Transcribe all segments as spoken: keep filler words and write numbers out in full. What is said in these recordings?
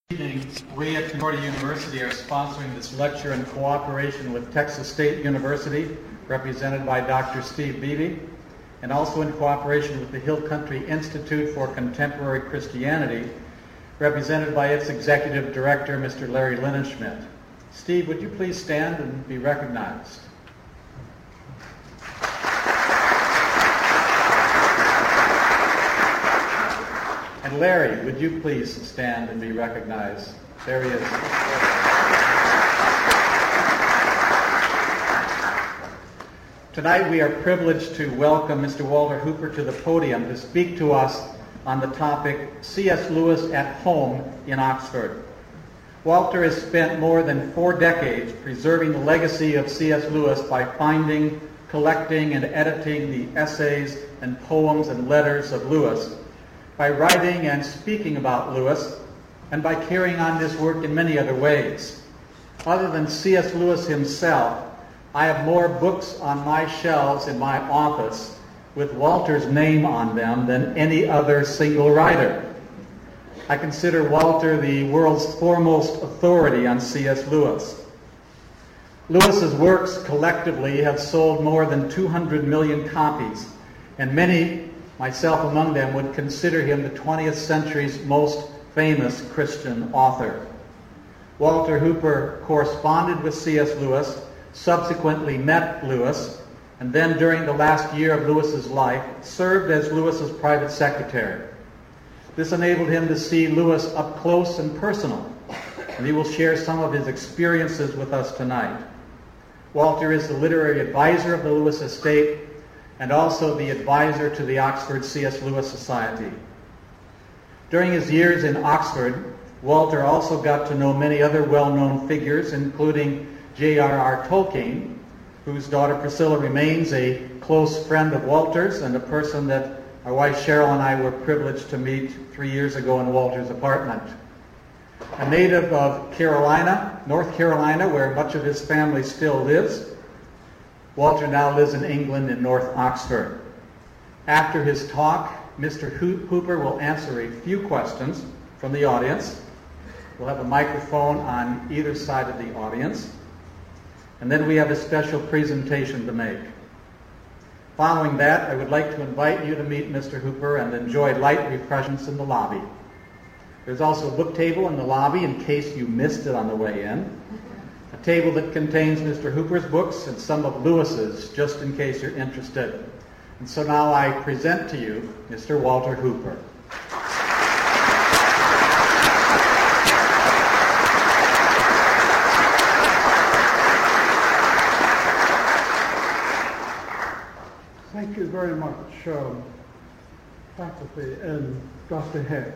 Evening, we at Concordia University are sponsoring this lecture in cooperation with Texas State University, represented by Doctor Steve Beebe, and also in cooperation with the Hill Country Institute for Contemporary Christianity, represented by its executive director, Mister Larry Linenschmidt. Steve, would you please stand and be recognized? And Larry, would you please stand and be recognized? There he is. Tonight we are privileged to welcome Mister Walter Hooper to the podium to speak to us on the topic C S Lewis at Home in Oxford. Walter has spent more than four decades preserving the legacy of C S Lewis by finding, collecting, and editing the essays and poems and letters of Lewis, by writing and speaking about Lewis, and by carrying on this work in many other ways. Other than C S Lewis himself, I have more books on my shelves in my office with Walter's name on them than any other single writer. I consider Walter the world's foremost authority on C S Lewis. Lewis's works collectively have sold more than two hundred million copies, and many, myself among them, would consider him the twentieth century's most famous Christian author. Walter Hooper corresponded with C S Lewis, subsequently met Lewis, and then during the last year of Lewis's life served as Lewis's private secretary. This enabled him to see Lewis up close and personal, and he will share some of his experiences with us tonight. Walter is the literary advisor of the Lewis estate and also the advisor to the Oxford C S Lewis Society. During his years in Oxford, Walter also got to know many other well-known figures, including J R R Tolkien, whose daughter Priscilla remains a close friend of Walter's and a person that my wife Cheryl and I were privileged to meet three years ago in Walter's apartment. A native of Carolina, North Carolina, where much of his family still lives, Walter now lives in England in North Oxford. After his talk, Mister Hooper will answer a few questions from the audience. We'll have a microphone on either side of the audience. And then we have a special presentation to make. Following that, I would like to invite you to meet Mister Hooper and enjoy light refreshments in the lobby. There's also a book table in the lobby in case you missed it on the way in. A table that contains Mister Hooper's books and some of Lewis's, just in case you're interested. And so now I present to you Mister Walter Hooper. Thank you very much, um, faculty and Doctor Heck.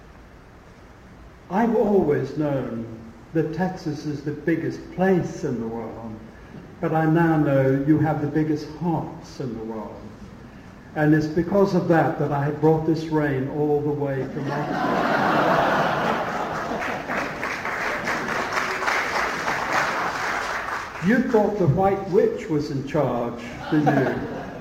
I've always known that Texas is the biggest place in the world, but I now know you have the biggest hearts in the world. And it's because of that that I have brought this rain all the way from Oxford. You thought the White Witch was in charge, didn't you?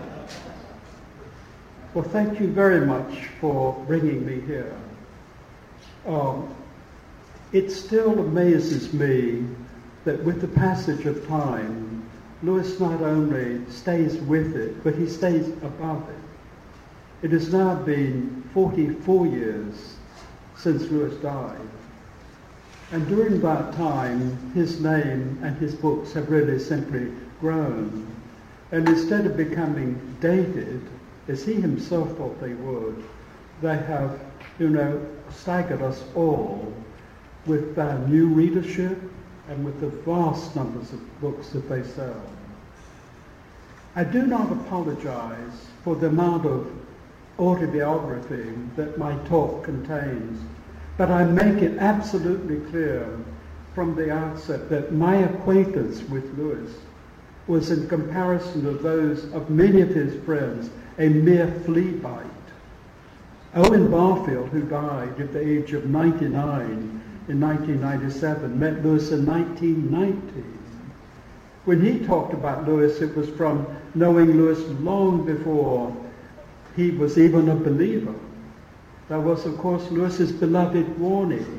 Well, thank you very much for bringing me here. Um, It still amazes me that with the passage of time, Lewis not only stays with it, but he stays above it. It has now been forty-four years since Lewis died. And during that time, his name and his books have really simply grown. And instead of becoming dated, as he himself thought they would, they have, you know, staggered us all with their new readership and with the vast numbers of books that they sell. I do not apologize for the amount of autobiography that my talk contains, but I make it absolutely clear from the outset that my acquaintance with Lewis was, in comparison to those of many of his friends, a mere flea bite. Owen Barfield, who died at the age of ninety-nine, in nineteen ninety-seven, met Lewis in nineteen ninety. When he talked about Lewis, it was from knowing Lewis long before he was even a believer. There was, of course, Lewis's beloved warning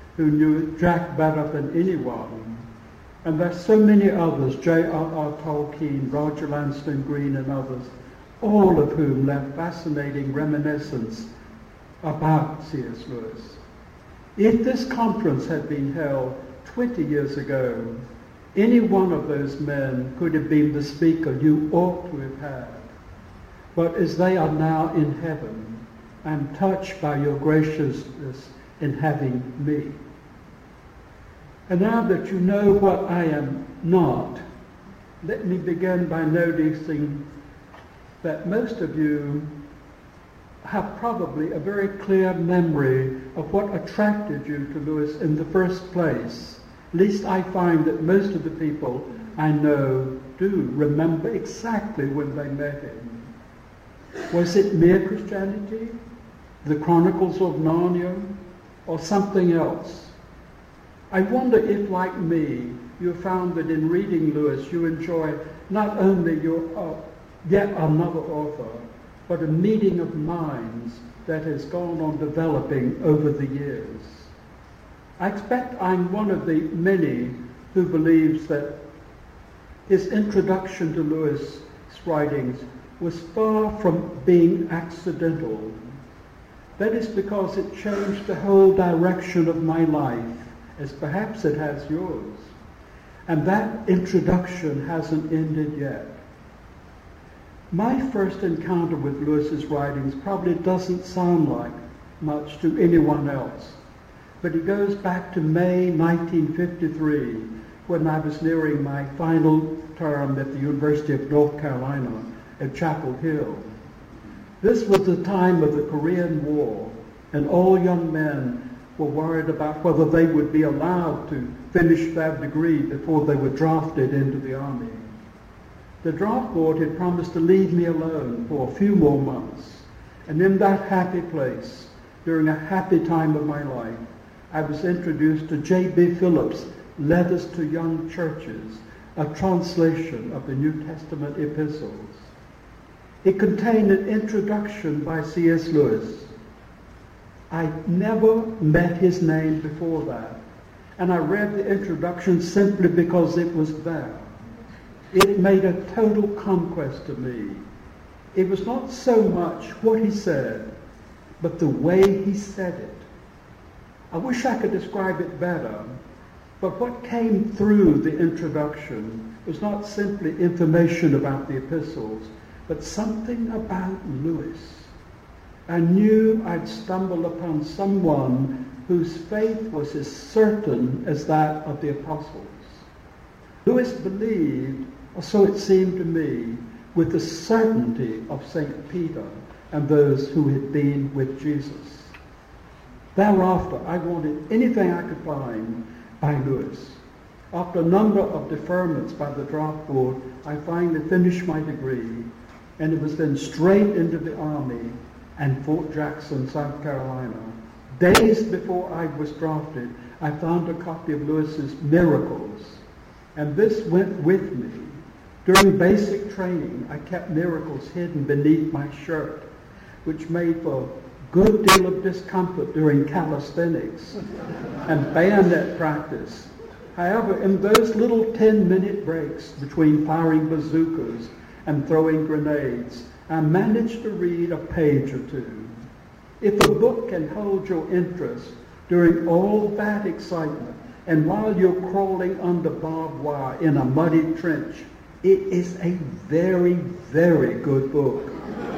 who knew Jack better than anyone. And there's so many others, J R R Tolkien, Roger Lanston Green and others, all of whom left fascinating reminiscence about C S Lewis. If this conference had been held twenty years ago, any one of those men could have been the speaker you ought to have had. But as they are now in heaven, I'm touched by your graciousness in having me. And now that you know what I am not, let me begin by noticing that most of you have probably a very clear memory of what attracted you to Lewis in the first place. At least I find that most of the people I know do remember exactly when they met him. Was it mere Christianity, the Chronicles of Narnia, or something else? I wonder if, like me, you found that in reading Lewis you enjoy not only your uh, yet another author, but a meeting of minds that has gone on developing over the years. I expect I'm one of the many who believes that his introduction to Lewis' writings was far from being accidental. That is because it changed the whole direction of my life, as perhaps it has yours. And that introduction hasn't ended yet. My first encounter with Lewis's writings probably doesn't sound like much to anyone else, but it goes back to May nineteen fifty-three, when I was nearing my final term at the University of North Carolina at Chapel Hill. This was the time of the Korean War, and all young men were worried about whether they would be allowed to finish their degree before they were drafted into the army. The draft board had promised to leave me alone for a few more months, and in that happy place, during a happy time of my life, I was introduced to J B Phillips' Letters to Young Churches, a translation of the New Testament epistles. It contained an introduction by C S Lewis. I never met his name before that, and I read the introduction simply because it was there. It made a total conquest to me. It was not so much what he said, but the way he said it. I wish I could describe it better, but what came through the introduction was not simply information about the epistles, but something about Lewis. I knew I'd stumbled upon someone whose faith was as certain as that of the apostles. Lewis believed, or so it seemed to me, with the certainty of Saint Peter and those who had been with Jesus. Thereafter, I wanted anything I could find by Lewis. After a number of deferments by the draft board, I finally finished my degree, and it was then straight into the Army and Fort Jackson, South Carolina. Days before I was drafted, I found a copy of Lewis's Miracles, and this went with me. During basic training, I kept Miracles hidden beneath my shirt, which made for a good deal of discomfort during calisthenics and bayonet practice. However, in those little ten-minute breaks between firing bazookas and throwing grenades, I managed to read a page or two. If a book can hold your interest during all that excitement and while you're crawling under barbed wire in a muddy trench, it is a very, very good book.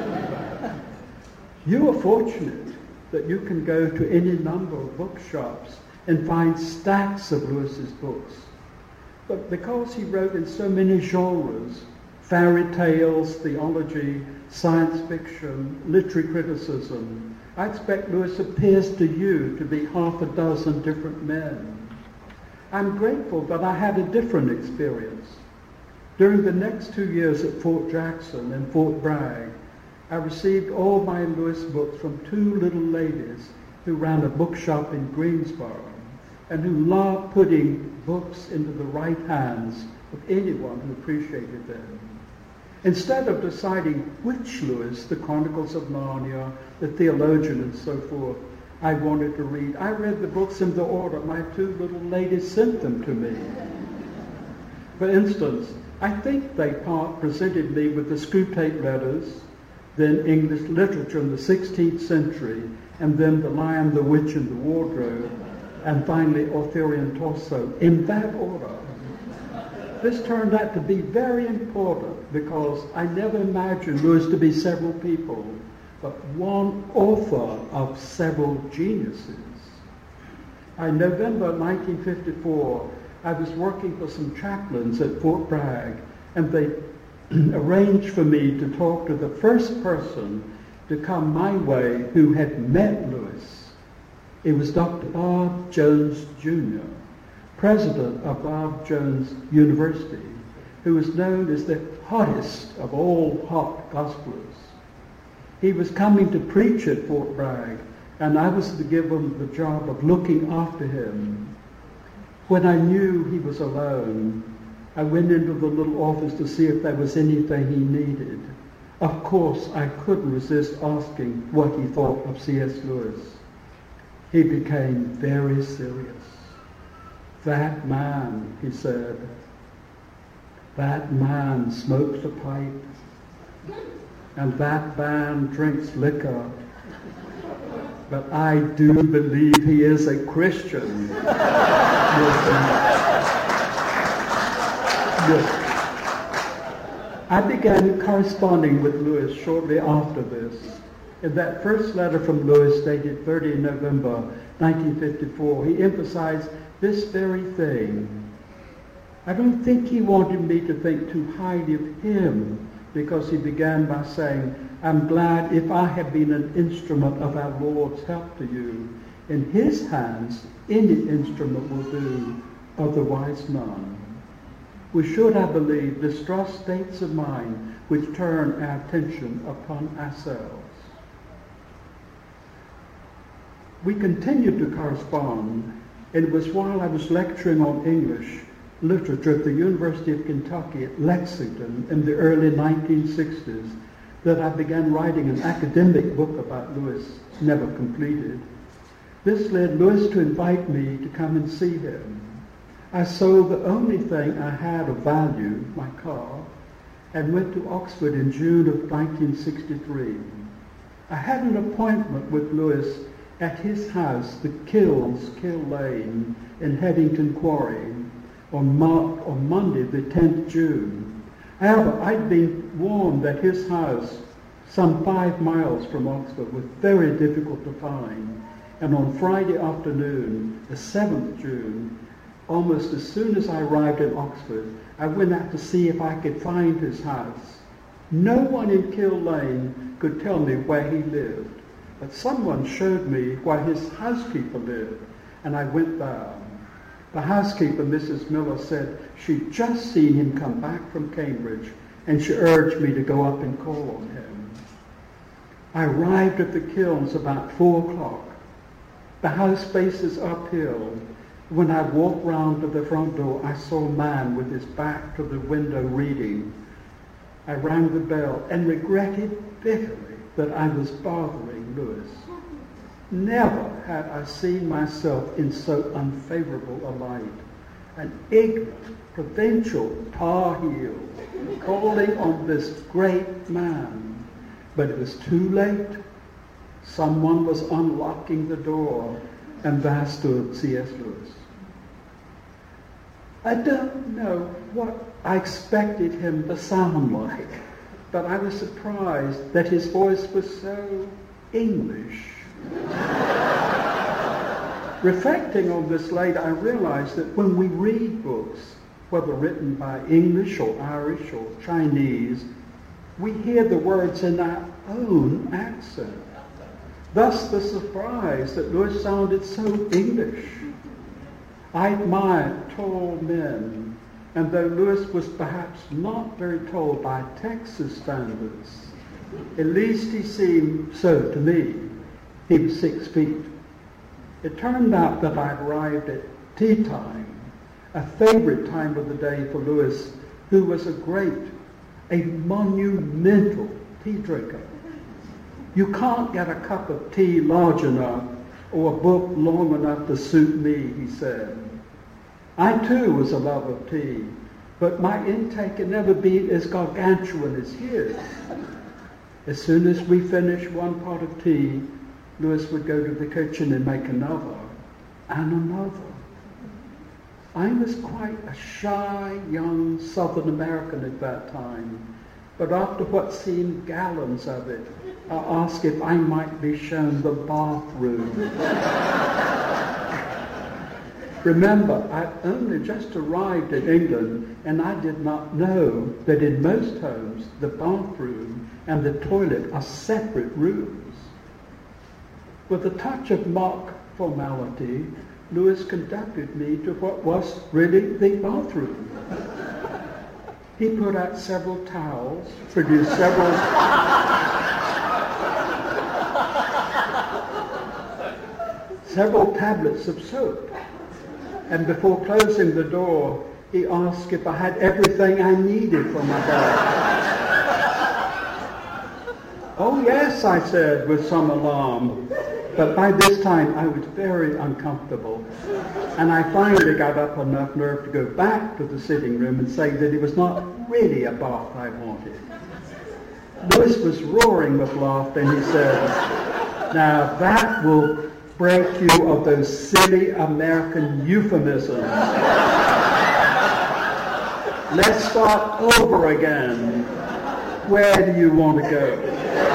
You are fortunate that you can go to any number of bookshops and find stacks of Lewis's books. But because he wrote in so many genres, fairy tales, theology, science fiction, literary criticism, I expect Lewis appears to you to be half a dozen different men. I'm grateful that I had a different experience. During the next two years at Fort Jackson and Fort Bragg, I received all my Lewis books from two little ladies who ran a bookshop in Greensboro and who loved putting books into the right hands of anyone who appreciated them. Instead of deciding which Lewis, the Chronicles of Narnia, the Theologian, and so forth, I wanted to read. I read the books in the order my two little ladies sent them to me. For instance, I think they part presented me with the Screwtape Letters, then English literature in the sixteenth century, and then The Lion, the Witch, and the Wardrobe, and finally Arthurian Torso, in that order. This turned out to be very important because I never imagined Lewis to be several people, but one author of several geniuses. In November nineteen fifty-four, I was working for some chaplains at Fort Bragg, and they arranged for me to talk to the first person to come my way who had met Lewis. It was Doctor Bob Jones Junior, president of Bob Jones University, who was known as the hottest of all hot gospelers. He was coming to preach at Fort Bragg, and I was to give him the job of looking after him. When I knew he was alone, I went into the little office to see if there was anything he needed. Of course, I couldn't resist asking what he thought of C S Lewis. He became very serious. That man, he said, that man smokes a pipe, and that man drinks liquor, but I do believe he is a Christian. Yes. I began corresponding with Lewis shortly after this. In that first letter from Lewis, dated the thirtieth of November nineteen fifty-four, he emphasized this very thing. I don't think he wanted me to think too highly of him, because he began by saying, I'm glad if I have been an instrument of our Lord's help to you. In his hands, any instrument will do, otherwise none. We should, I believe, distrust states of mind which turn our attention upon ourselves. We continued to correspond, and it was while I was lecturing on English literature at the University of Kentucky at Lexington in the early nineteen sixties that I began writing an academic book about Lewis, never completed. This led Lewis to invite me to come and see him. I sold the only thing I had of value, my car, and went to Oxford in June of nineteen sixty-three. I had an appointment with Lewis at his house, the Kilns, Kill Lane, in Headington Quarry, on, Mar- on Monday, the tenth of June. However, I'd been warned that his house, some five miles from Oxford, was very difficult to find. And on Friday afternoon, the seventh of June, almost as soon as I arrived in Oxford, I went out to see if I could find his house. No one in Kill Lane could tell me where he lived, but someone showed me where his housekeeper lived, and I went there. The housekeeper, Missus Miller, said she'd just seen him come back from Cambridge, and she urged me to go up and call on him. I arrived at the Kilns about four o'clock. The house faces uphill. When I walked round to the front door, I saw a man with his back to the window reading. I rang the bell and regretted bitterly that I was bothering Lewis. Never had I seen myself in so unfavorable a light. An ignorant, provincial tar heel calling on this great man. But it was too late. Someone was unlocking the door, and there stood C S Lewis. I don't know what I expected him to sound like, but I was surprised that his voice was so English. Reflecting on this later, I realized that when we read books, whether written by English or Irish or Chinese, we hear the words in our own accent. Thus the surprise that Lewis sounded so English. I admired tall men, and though Lewis was perhaps not very tall by Texas standards, at least he seemed so to me. He was six feet. It turned out that I arrived at tea time, a favorite time of the day for Lewis, who was a great, a monumental tea drinker. You can't get a cup of tea large enough or a book long enough to suit me, he said. I too was a lover of tea, but my intake had never been as gargantuan as his. As soon as we finished one pot of tea, Lewis would go to the kitchen and make another, and another. I was quite a shy, young Southern American at that time, but after what seemed gallons of it, I asked if I might be shown the bathroom. Remember, I'd only just arrived in England, and I did not know that in most homes, the bathroom and the toilet are separate rooms. With a touch of mock formality, Lewis conducted me to what was really the bathroom. He put out several towels, produced several... several tablets of soap. And before closing the door, he asked if I had everything I needed for my bath. Oh yes, I said with some alarm. But by this time I was very uncomfortable. And I finally got up enough nerve to go back to the sitting room and say that it was not really a bath I wanted. Lewis was roaring with laughter, and he said, now that will break you of those silly American euphemisms. Let's start over again. Where do you want to go?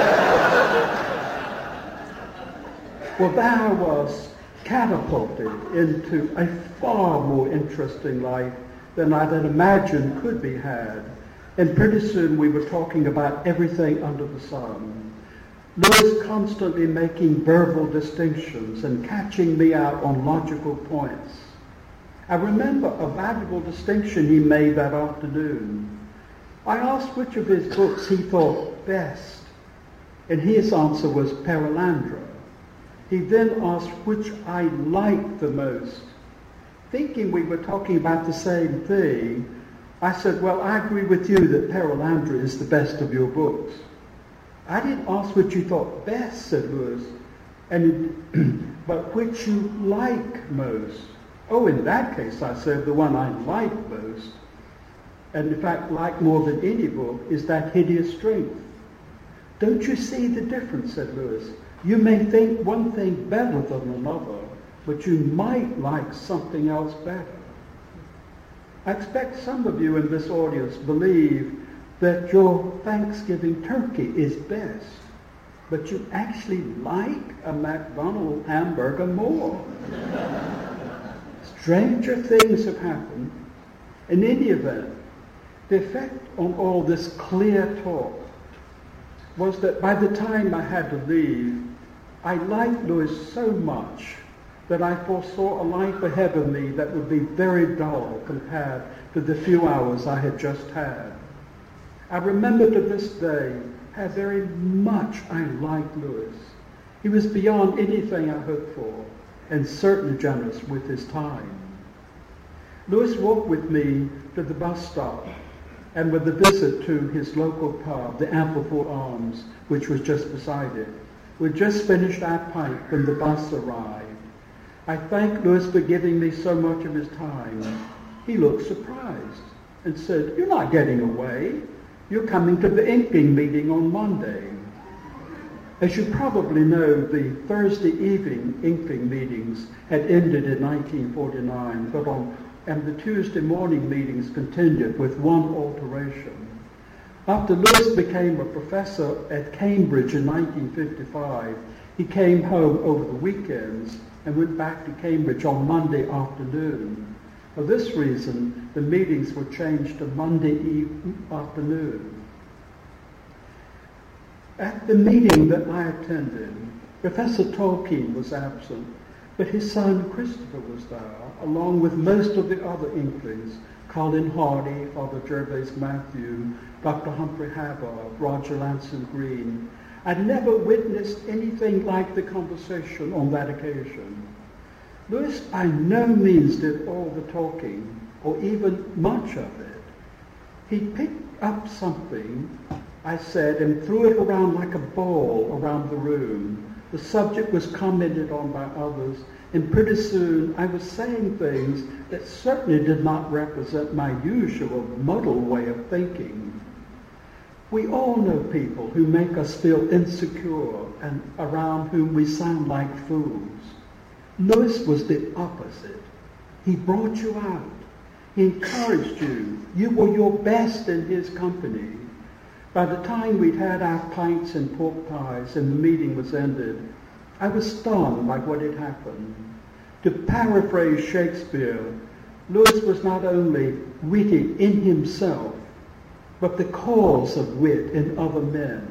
Well, there I was, catapulted into a far more interesting life than I had imagined could be had. And pretty soon we were talking about everything under the sun. Lewis constantly making verbal distinctions and catching me out on logical points. I remember a valuable distinction he made that afternoon. I asked which of his books he thought best, and his answer was Perelandra. He then asked which I liked the most. Thinking we were talking about the same thing, I said, well, I agree with you that Perelandra is the best of your books. I didn't ask what you thought best, said Lewis, and but which you like most. Oh, in that case, I said, the one I like most, and in fact like more than any book, is That Hideous Strength. Don't you see the difference, said Lewis. You may think one thing better than another, but you might like something else better. I expect some of you in this audience believe that your Thanksgiving turkey is best, but you actually like a McDonald's hamburger more. Stranger things have happened. In any event, the effect on all this clear talk was that by the time I had to leave, I liked Lewis so much that I foresaw a life ahead of me that would be very dull compared to the few hours I had just had. I remember to this day how very much I liked Lewis. He was beyond anything I hoped for, and certainly generous with his time. Lewis walked with me to the bus stop, and with a visit to his local pub, the Ampleford Arms, which was just beside it. We'd just finished our pint when the bus arrived. I thanked Lewis for giving me so much of his time. He looked surprised and said, "You're not getting away. You're coming to the inking meeting on Monday." As you probably know, the Thursday evening inking meetings had ended in nineteen forty-nine, but on, and the Tuesday morning meetings continued with one alteration. After Lewis became a professor at Cambridge in nineteen fifty-five, he came home over the weekends and went back to Cambridge on Monday afternoon. For this reason, the meetings were changed to Monday eve- afternoon. At the meeting that I attended, Professor Tolkien was absent, but his son Christopher was there, along with most of the other Inklings, Colin Hardy, Father Gervase Matthew, Doctor Humphrey Havard, Roger Lanson Green. I'd never witnessed anything like the conversation on that occasion. Lewis by no means did all the talking, or even much of it. He picked up something I said and threw it around like a ball around the room, The subject was commented on by others, and pretty soon I was saying things that certainly did not represent my usual muddled way of thinking. We all know people who make us feel insecure and around whom we sound like fools. Lewis was the opposite. He brought you out. He encouraged you. You were your best in his company. By the time we'd had our pints and pork pies and the meeting was ended, I was stunned by what had happened. To paraphrase Shakespeare, Lewis was not only witty in himself, but the cause of wit in other men.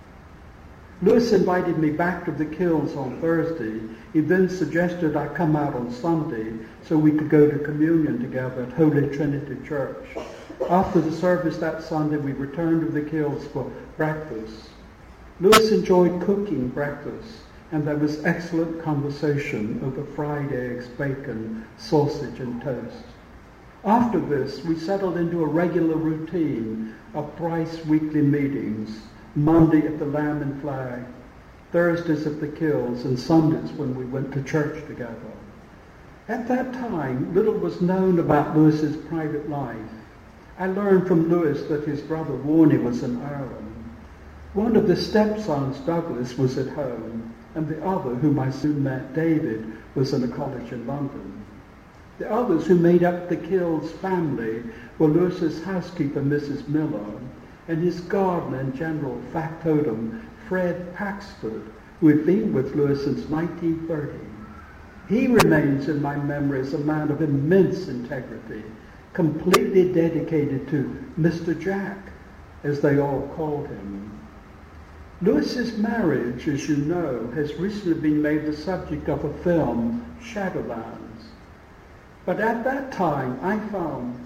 Lewis invited me back to the Kilns on Thursday. He then suggested I come out on Sunday so we could go to communion together at Holy Trinity Church. After the service that Sunday, we returned to the Kilns for breakfast. Lewis enjoyed cooking breakfast, and there was excellent conversation over fried eggs, bacon, sausage, and toast. After this, we settled into a regular routine of thrice weekly meetings, Monday at the Lamb and Flag, Thursdays at the Kilns, and Sundays when we went to church together. At that time, little was known about Lewis's private life. I learned from Lewis that his brother Warnie was in Ireland. One of the stepsons, Douglas, was at home, and the other, whom I soon met, David, was in a college in London. The others who made up the Kilns family were Lewis's housekeeper, Missus Miller, and his gardener and general factotum, Fred Paxford, who had been with Lewis since nineteen thirty. He remains in my memory as a man of immense integrity, completely dedicated to Mister Jack, as they all called him. Lewis's marriage, as you know, has recently been made the subject of a film, Shadowlands. But at that time, I found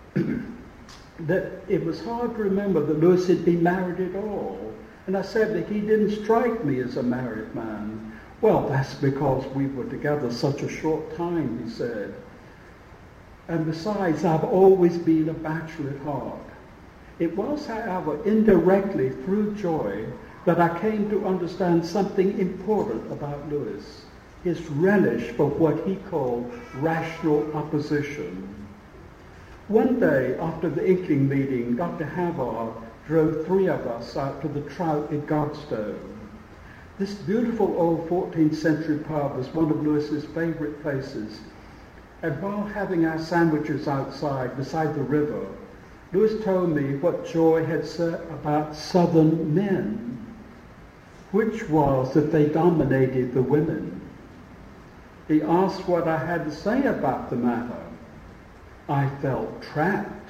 that it was hard to remember that Lewis had been married at all. And I said that he didn't strike me as a married man. Well, that's because we were together such a short time, he said. And besides, I've always been a bachelor at heart. It was, however, indirectly through Joy that I came to understand something important about Lewis, his relish for what he called rational opposition. One day, after the Inkling meeting, Doctor Havard drove three of us out to the Trout at Godstow. This beautiful old fourteenth century pub was one of Lewis's favorite places, and while having our sandwiches outside beside the river, Lewis told me what Joy had said about Southern men, which was that they dominated the women. He asked what I had to say about the matter. I felt trapped.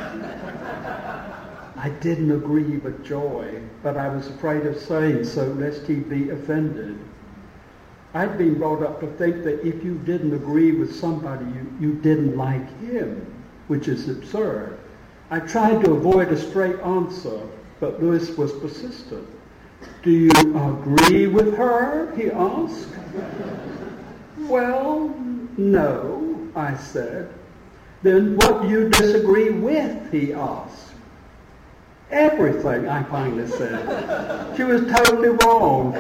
I didn't agree with Joy, but I was afraid of saying so lest he be offended. I'd been brought up to think that if you didn't agree with somebody, you, you didn't like him, which is absurd. I tried to avoid a straight answer, but Lewis was persistent. Do you agree with her? He asked. Well, no, I said. Then what do you disagree with? He asked. Everything, I finally said. She was totally wrong.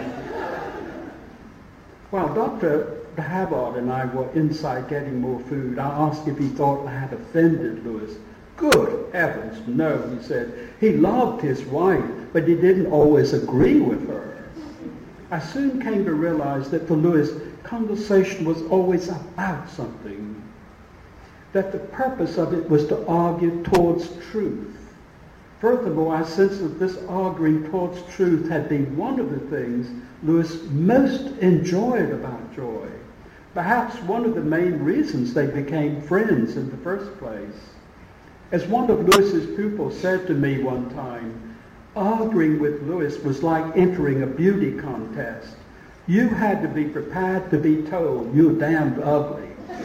While Doctor Havard and I were inside getting more food, I asked if he thought I had offended Lewis. Good heavens, no, he said. He loved his wife, but he didn't always agree with her. I soon came to realize that for Lewis, conversation was always about something, that the purpose of it was to argue towards truth. Furthermore, I sensed that this arguing towards truth had been one of the things Lewis most enjoyed about Joy. Perhaps one of the main reasons they became friends in the first place. As one of Lewis's pupils said to me one time, arguing with Lewis was like entering a beauty contest. You had to be prepared to be told you're damned ugly.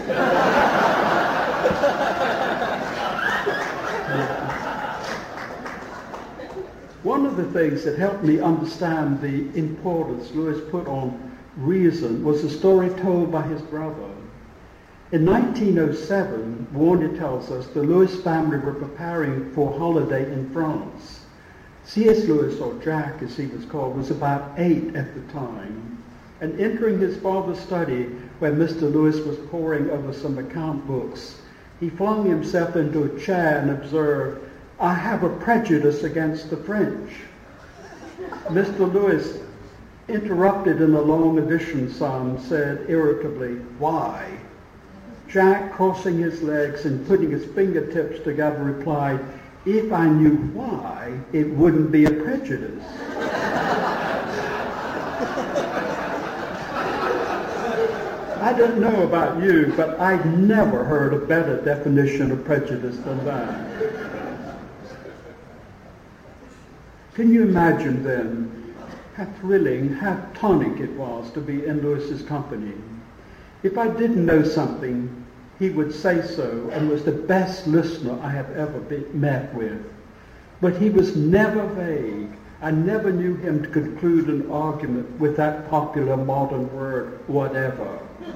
One of the things that helped me understand the importance Lewis put on reason was a story told by his brother. In nineteen oh seven, Warner tells us, the Lewis family were preparing for a holiday in France. C S Lewis, or Jack as he was called, was about eight at the time. and entering his father's study where Mister Lewis was poring over some account books, he flung himself into a chair and observed, "I have a prejudice against the French." Mister Lewis, interrupted in a long edition psalm, said irritably, "Why?" Jack, crossing his legs and putting his fingertips together, replied, "If I knew why, it wouldn't be a prejudice." I don't know about you, but I've never heard a better definition of prejudice than that. Can you imagine then how thrilling, how tonic it was to be in Lewis's company? If I didn't know something, he would say so, and was the best listener I have ever been met with. But he was never vague. I never knew him to conclude an argument with that popular modern word, whatever.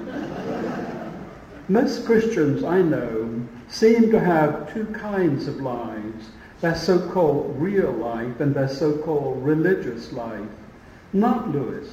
Most Christians I know seem to have two kinds of lives, their so-called real life and their so-called religious life. Not Lewis.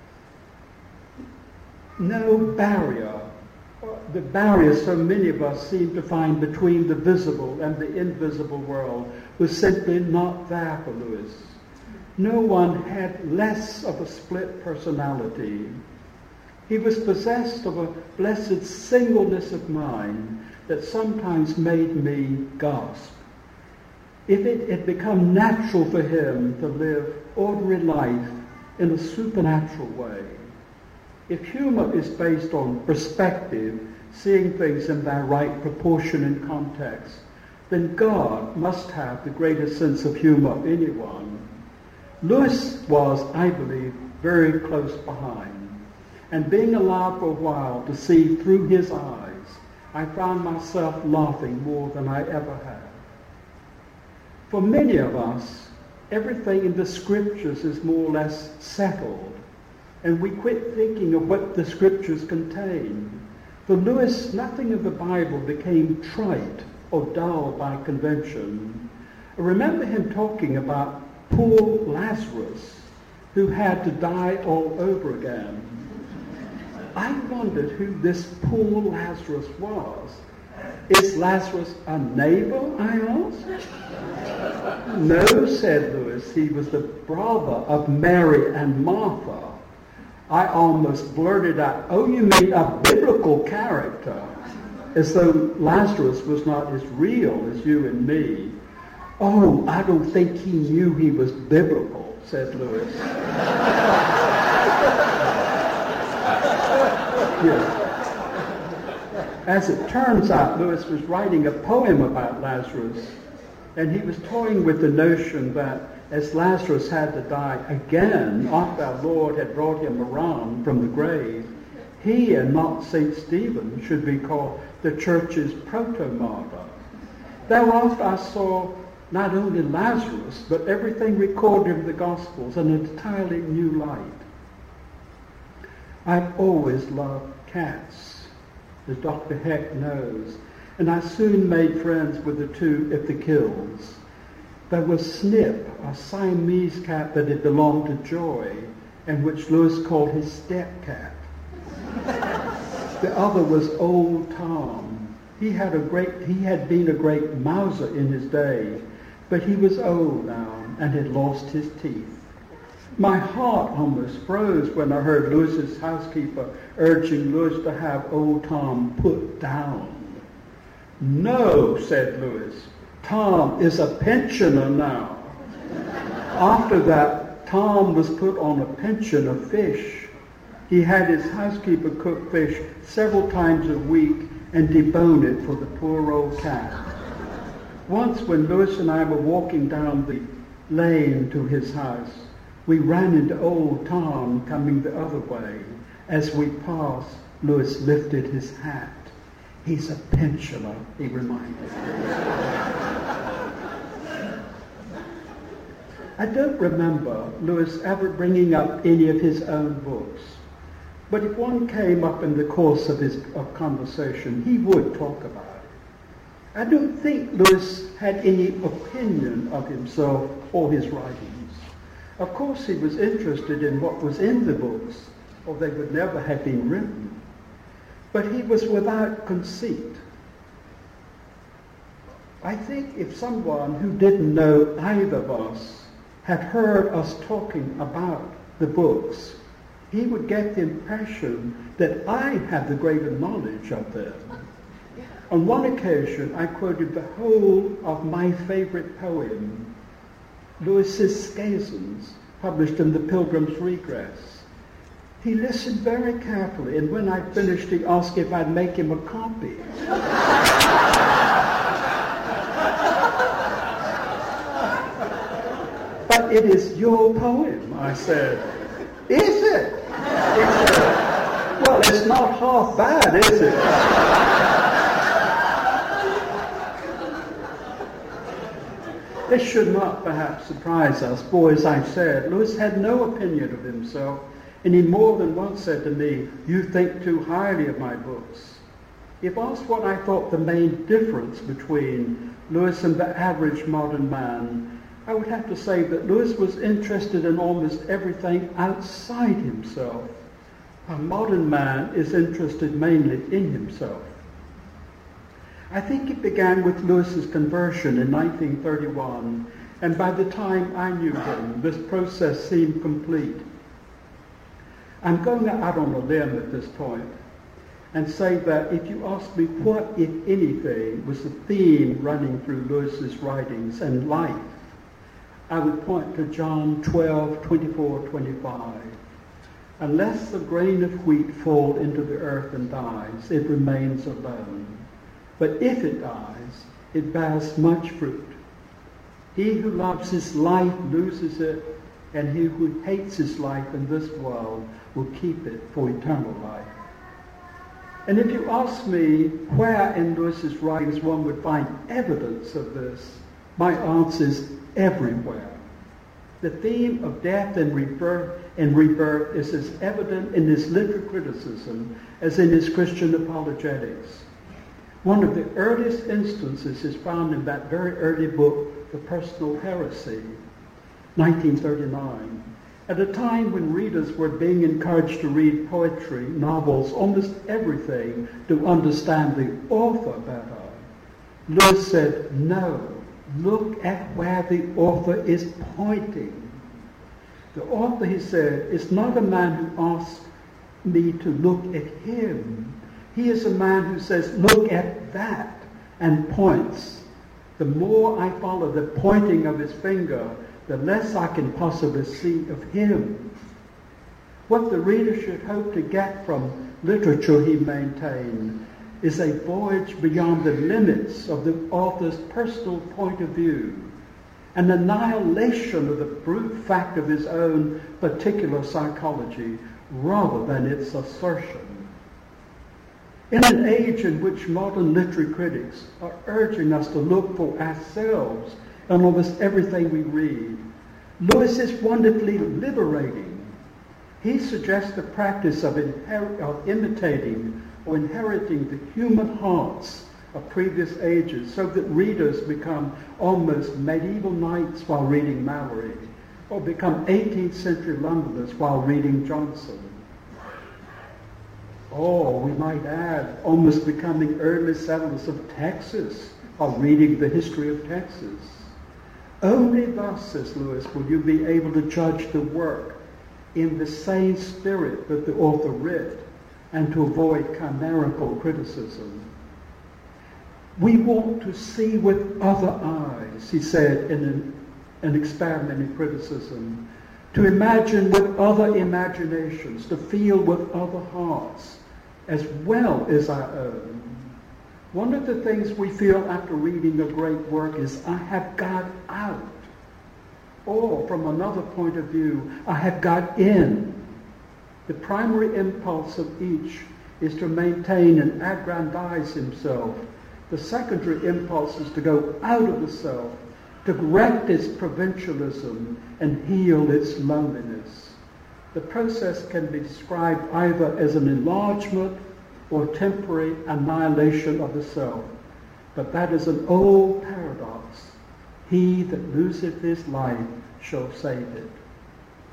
No barrier. The barrier so many of us seem to find between the visible and the invisible world was simply not there for Lewis. No one had less of a split personality. He was possessed of a blessed singleness of mind that sometimes made me gasp. If it had become natural for him to live ordinary life in a supernatural way, if humor is based on perspective, seeing things in their right proportion and context, then God must have the greatest sense of humor of anyone. Lewis was, I believe, very close behind. And being allowed for a while to see through his eyes, I found myself laughing more than I ever had. For many of us, everything in the scriptures is more or less settled, and we quit thinking of what the scriptures contain. For Lewis, nothing of the Bible became trite or dull by convention. I remember him talking about poor Lazarus, who had to die all over again. I wondered who this poor Lazarus was. Is Lazarus a neighbor, I asked? No, said Lewis, he was the brother of Mary and Martha. I almost blurted out, "Oh, you mean a biblical character?" As though Lazarus was not as real as you and me. "Oh, I don't think he knew he was biblical," said Lewis. Yes. As it turns out, Lewis was writing a poem about Lazarus, and he was toying with the notion that as Lazarus had to die again after our Lord had brought him around from the grave, he and not Saint Stephen should be called the church's proto-martyr. Thereafter I saw not only Lazarus, but everything recorded in the Gospels in an entirely new light. I've always loved cats, as Doctor Heck knows, and I soon made friends with the two at the Kills. There was Snip, a Siamese cat that had belonged to Joy, and which Lewis called his step-cat. The other was Old Tom. He had a great, he had been a great mouser in his day, but he was old now and had lost his teeth. My heart almost froze when I heard Lewis's housekeeper urging Lewis to have Old Tom put down. "No," said Lewis, "Tom is a pensioner now." After that, Tom was put on a pension of fish. He had his housekeeper cook fish several times a week and debone it for the poor old cat. Once when Lewis and I were walking down the lane to his house, we ran into Old Tom coming the other way. As we passed, Lewis lifted his hat. "He's a pensioner," he reminded me. I don't remember Lewis ever bringing up any of his own books, but if one came up in the course of his of conversation, he would talk about it. I don't think Lewis had any opinion of himself or his writings. Of course, he was interested in what was in the books, or they would never have been written. But he was without conceit. I think if someone who didn't know either of us had heard us talking about the books, he would get the impression that I had the greater knowledge of them. On one occasion, I quoted the whole of my favorite poem, Lewis's Skazens, published in The Pilgrim's Regress. He listened very carefully, and when I finished, he asked if I'd make him a copy. But it is your poem, I said. Is it? He said, well, it's not half bad, is it? This should not perhaps surprise us, for as I said, Lewis had no opinion of himself, and he more than once said to me, "You think too highly of my books." If asked what I thought the main difference between Lewis and the average modern man, I would have to say that Lewis was interested in almost everything outside himself. A modern man is interested mainly in himself. I think it began with Lewis's conversion in nineteen thirty-one, and by the time I knew him, this process seemed complete. I'm going out on a limb at this point and say that if you ask me what, if anything, was the theme running through Lewis's writings and life, I would point to John twelve, twenty-four, twenty-five. Unless the grain of wheat fall into the earth and dies, it remains alone. But if it dies, it bears much fruit. He who loves his life loses it, and he who hates his life in this world will keep it for eternal life. And if you ask me where in Lewis's writings one would find evidence of this, my answer is everywhere. The theme of death and rebirth, and rebirth is as evident in his literary criticism as in his Christian apologetics. One of the earliest instances is found in that very early book, The Personal Heresy, nineteen thirty-nine. At a time when readers were being encouraged to read poetry, novels, almost everything to understand the author better, Lewis said, no, look at where the author is pointing. The author, he said, is not a man who asks me to look at him. He is a man who says, look at that, and points. The more I follow the pointing of his finger, the less I can possibly see of him. What the reader should hope to get from literature, he maintained, is a voyage beyond the limits of the author's personal point of view, an annihilation of the brute fact of his own particular psychology, rather than its assertion. In an age in which modern literary critics are urging us to look for ourselves in almost everything we read, Lewis is wonderfully liberating. He suggests the practice of, inher- of imitating or inheriting the human hearts of previous ages so that readers become almost medieval knights while reading Malory, or become eighteenth century Londoners while reading Johnson. Or we might add, almost becoming early settlers of Texas while reading the history of Texas. Only thus, says Lewis, will you be able to judge the work in the same spirit that the author writ, and to avoid chimerical criticism. We want to see with other eyes, he said in an, an experimental criticism, to imagine with other imaginations, to feel with other hearts, as well as our own. One of the things we feel after reading a great work is, I have got out. Or, from another point of view, I have got in. The primary impulse of each is to maintain and aggrandize himself. The secondary impulse is to go out of the self, to correct its provincialism and heal its loneliness. The process can be described either as an enlargement or temporary annihilation of the self. But that is an old paradox. He that loseth his life shall save it.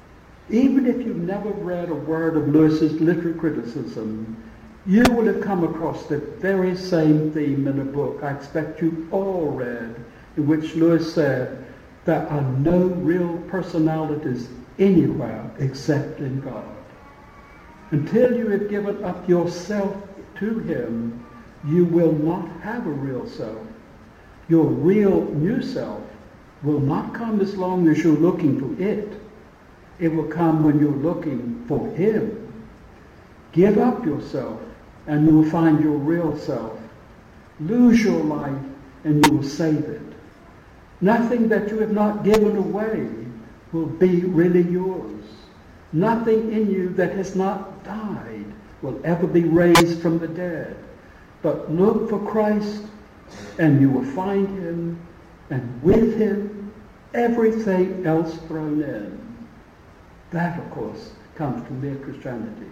Even if you've never read a word of Lewis's literary criticism, you will have come across the very same theme in a book I expect you've all read, in which Lewis said, there are no real personalities anywhere except in God. Until you have given up yourself to him, you will not have a real self. Your real new self will not come as long as you're looking for it. It will come when you're looking for him. Give up yourself and you will find your real self. Lose your life and you will save it. Nothing that you have not given away will be really yours. Nothing in you that has not died will ever be raised from the dead. But look for Christ and you will find him, and with him everything else thrown in. That, of course, comes from mere Christianity.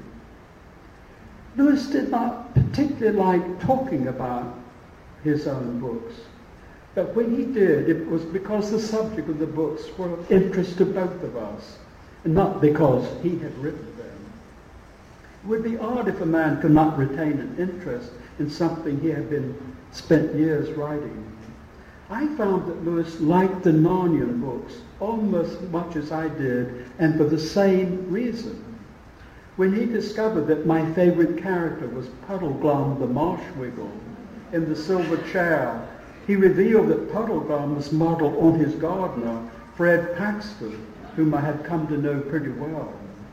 Lewis did not particularly like talking about his own books, but when he did, it was because the subject of the books were of interest to both of us, and not because he had written them. It would be odd if a man could not retain an interest in something he had been spent years writing. I found that Lewis liked the Narnian books almost as much as I did, and for the same reason. When he discovered that my favorite character was Puddleglum the Marshwiggle in The Silver Chair, he revealed that Puddleglum was modeled on his gardener, Fred Paxford, whom I had come to know pretty well.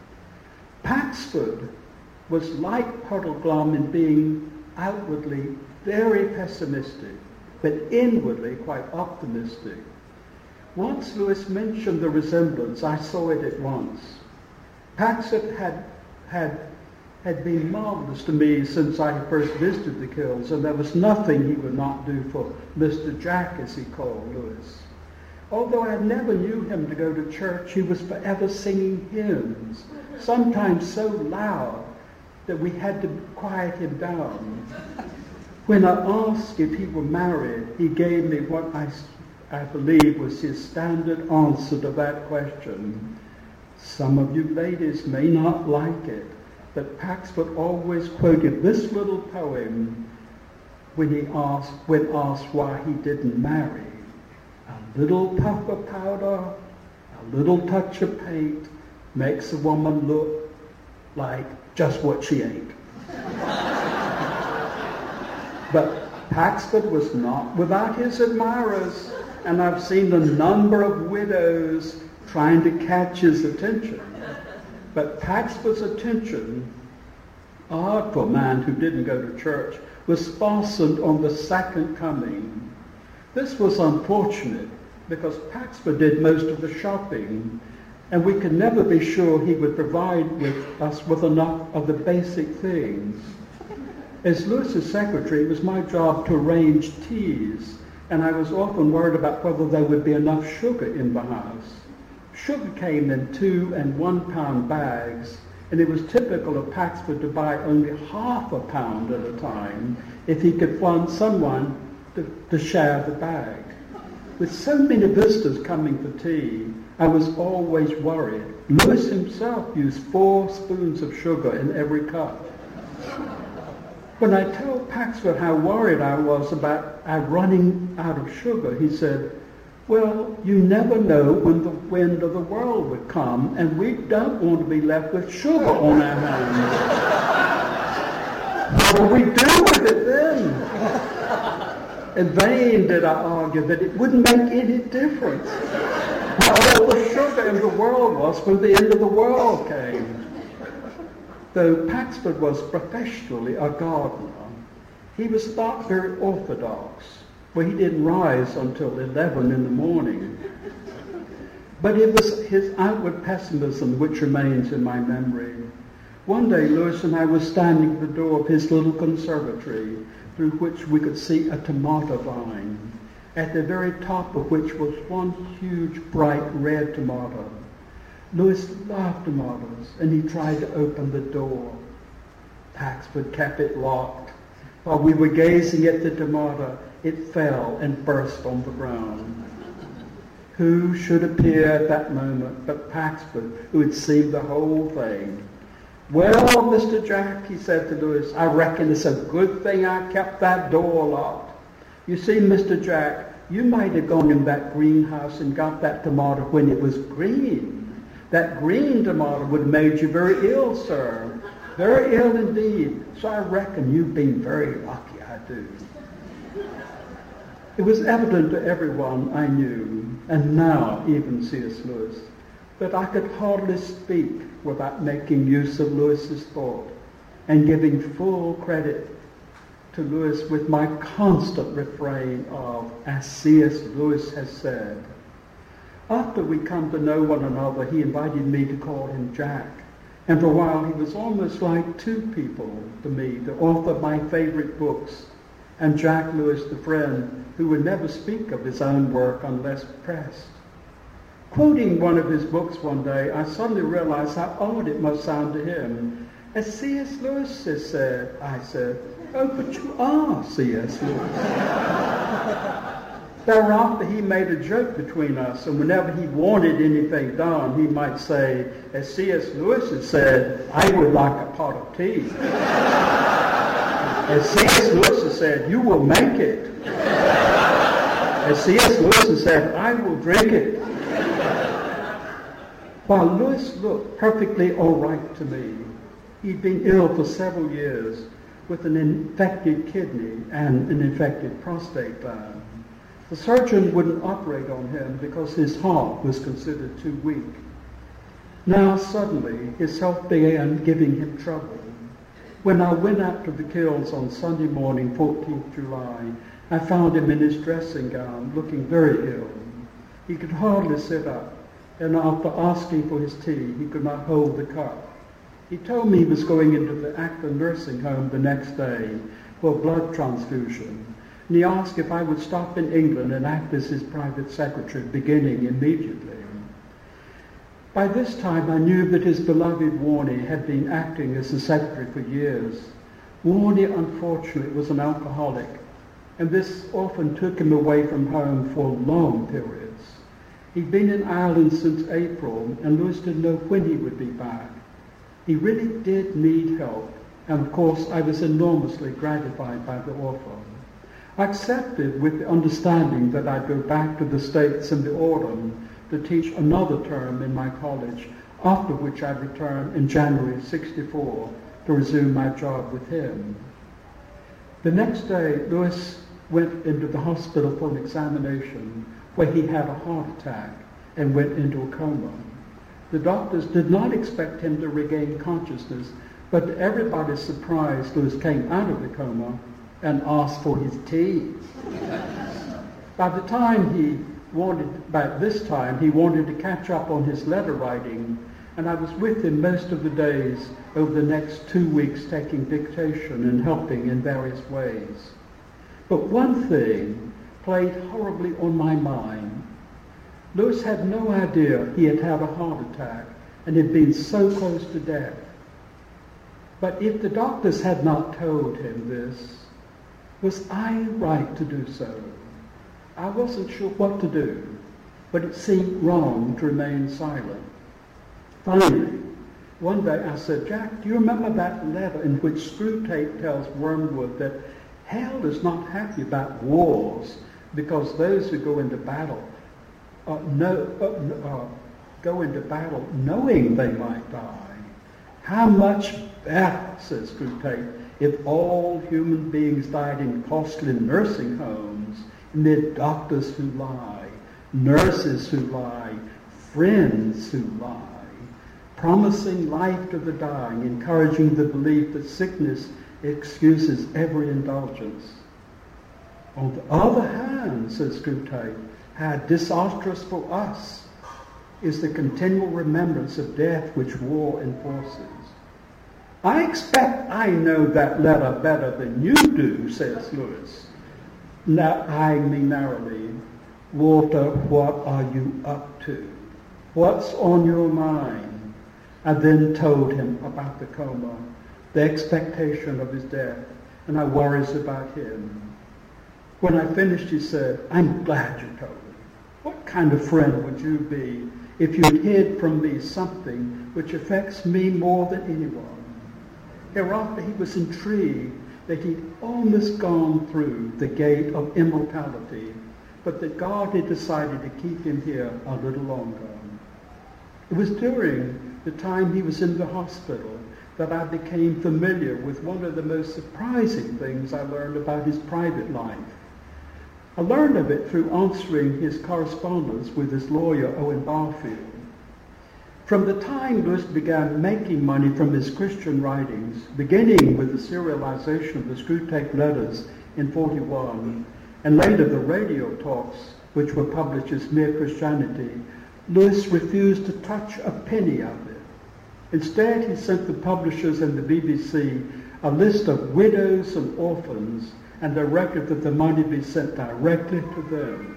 Paxford was like Puddleglum in being outwardly very pessimistic, but inwardly quite optimistic. Once Lewis mentioned the resemblance, I saw it at once. Paxford had had had been marvelous to me since I first visited the Kills, and there was nothing he would not do for Mister Jack, as he called Lewis. Although I never knew him to go to church, he was forever singing hymns, sometimes so loud that we had to quiet him down. When I asked if he were married, he gave me what I, I believe was his standard answer to that question. Some of you ladies may not like it, but Paxford always quoted this little poem when he asked, when asked why he didn't marry. A little puff of powder, a little touch of paint makes a woman look like just what she ain't. But Paxford was not without his admirers, and I've seen a number of widows trying to catch his attention. But Paxford's attention, odd for a man who didn't go to church, was fastened on the second coming. This was unfortunate because Paxford did most of the shopping, and we could never be sure he would provide with us with enough of the basic things. As Lewis's secretary, it was my job to arrange teas, and I was often worried about whether there would be enough sugar in the house. Sugar came in two and one pound bags, and it was typical of Paxford to buy only half a pound at a time if he could find someone to, to share the bag. With so many visitors coming for tea, I was always worried. Lewis himself used four spoons of sugar in every cup. When I told Paxford how worried I was about our running out of sugar, he said, well, you never know when the wind of the world would come, and we don't want to be left with sugar on our hands. What do we do with it then? In vain did I argue that it wouldn't make any difference what all the sugar in the world was when the end of the world came. Though Paxford was professionally a gardener, he was not very orthodox, for he didn't rise until eleven in the morning. But it was his outward pessimism which remains in my memory. One day Lewis and I were standing at the door of his little conservatory, through which we could see a tomato vine, at the very top of which was one huge bright red tomato. Lewis loved tomatoes, and he tried to open the door. Paxford kept it locked. While we were gazing at the tomato, it fell and burst on the ground. Who should appear at that moment but Paxford, who had seen the whole thing? "Well, Mister Jack," he said to Lewis, "I reckon it's a good thing I kept that door locked. You see, Mister Jack, you might have gone in that greenhouse and got that tomato when it was green. That green tomato would have made you very ill, sir. Very ill indeed. So I reckon you've been very lucky, I do." It was evident to everyone I knew, and now even C S Lewis, that I could hardly speak without making use of Lewis's thought and giving full credit to Lewis with my constant refrain of, "As C S Lewis has said." After we come to know one another, he invited me to call him Jack, and for a while he was almost like two people to me, the author of my favorite books, and Jack Lewis, the friend who would never speak of his own work unless pressed. Quoting one of his books one day, I suddenly realized how odd it must sound to him. "As C S Lewis has said," I said. "Oh, but you are C S Lewis." Thereafter, he made a joke between us, and whenever he wanted anything done, he might say, "As C S Lewis has said, I would like a pot of tea." "As C S Lewis has said, you will make it." "As C S Lewis has said, I will drink it." While Lewis looked perfectly all right to me, he'd been ill for several years with an infected kidney and an infected prostate gland. The surgeon wouldn't operate on him because his heart was considered too weak. Now suddenly his health began giving him trouble. When I went out to the Kilns on Sunday morning, fourteenth of July, I found him in his dressing gown, looking very ill. He could hardly sit up, and after asking for his tea, he could not hold the cup. He told me he was going into the Acton nursing home the next day for a blood transfusion, and he asked if I would stop in England and act as his private secretary, beginning immediately. By this time, I knew that his beloved Warnie had been acting as the secretary for years. Warnie, unfortunately, was an alcoholic, and this often took him away from home for long periods. He'd been in Ireland since April, and Lewis didn't know when he would be back. He really did need help, and of course, I was enormously gratified by the offer. I accepted with the understanding that I'd go back to the States in the autumn to teach another term in my college, after which I'd return in January of sixty-four to resume my job with him. The next day, Lewis went into the hospital for an examination where he had a heart attack and went into a coma. The doctors did not expect him to regain consciousness, but to everybody's surprise, Lewis came out of the coma and asked for his tea. By the time he wanted, by this time, he wanted to catch up on his letter writing, and I was with him most of the days over the next two weeks taking dictation and helping in various ways. But one thing played horribly on my mind. Lewis had no idea he had had a heart attack and had been so close to death. But if the doctors had not told him this, was I right to do so? I wasn't sure what to do, but it seemed wrong to remain silent. Finally, one day I said, "Jack, do you remember that letter in which Screwtape tells Wormwood that hell is not happy about wars because those who go into battle uh, know, uh, uh, go into battle knowing they might die? How much better," says Screwtape, "if all human beings died in costly nursing homes, amid doctors who lie, nurses who lie, friends who lie, promising life to the dying, encouraging the belief that sickness excuses every indulgence. On the other hand," says Screwtape, "how disastrous for us is the continual remembrance of death which war enforces." "I expect I know that letter better than you do," says Lewis, now eyeing me narrowly. "Walter, what are you up to? What's on your mind?" I then told him about the coma, the expectation of his death, and our worries about him. When I finished, he said, "I'm glad you told me. What kind of friend would you be if you hid from me something which affects me more than anyone? Hereafter he was intrigued that he'd almost gone through the gate of immortality, but that God had decided to keep him here a little longer. It was during the time he was in the hospital that I became familiar with one of the most surprising things I learned about his private life. I learned of it through answering his correspondence with his lawyer, Owen Barfield. From the time Lewis began making money from his Christian writings, beginning with the serialization of the Screwtape Letters in forty-one, and later the radio talks, which were published as Mere Christianity, Lewis refused to touch a penny of it. Instead, he sent the publishers and the B B C a list of widows and orphans and directed that the money be sent directly to them.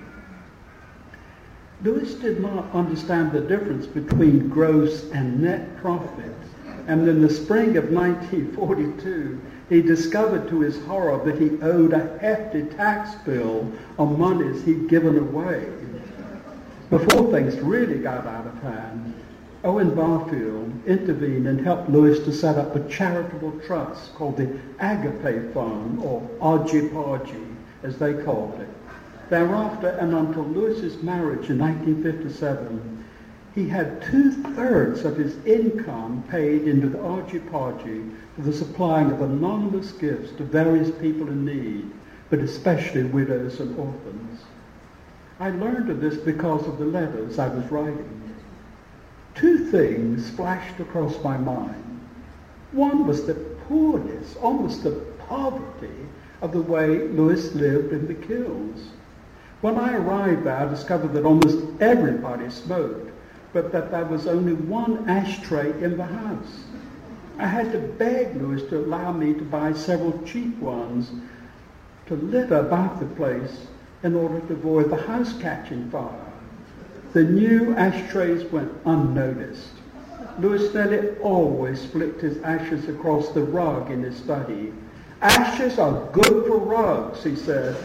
Lewis did not understand the difference between gross and net profit, and in the spring of nineteen forty-two, he discovered to his horror that he owed a hefty tax bill on monies he'd given away. Before things really got out of hand, Owen Barfield intervened and helped Lewis to set up a charitable trust called the Agape Fund, or Argy-Pargy, as they called it. Thereafter, and until Lewis's marriage in nineteen fifty-seven, he had two-thirds of his income paid into the Argy-Pargy for the supplying of anonymous gifts to various people in need, but especially widows and orphans. I learned of this because of the letters I was writing. Two things flashed across my mind. One was the poorness, almost the poverty, of the way Lewis lived in the Kilns. When I arrived there, I discovered that almost everybody smoked, but that there was only one ashtray in the house. I had to beg Lewis to allow me to buy several cheap ones to litter about the place in order to avoid the house catching fire. The new ashtrays went unnoticed. Lewis nearly always flicked his ashes across the rug in his study. Ashes are good for rugs, he said,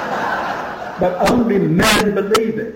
but only men believe it.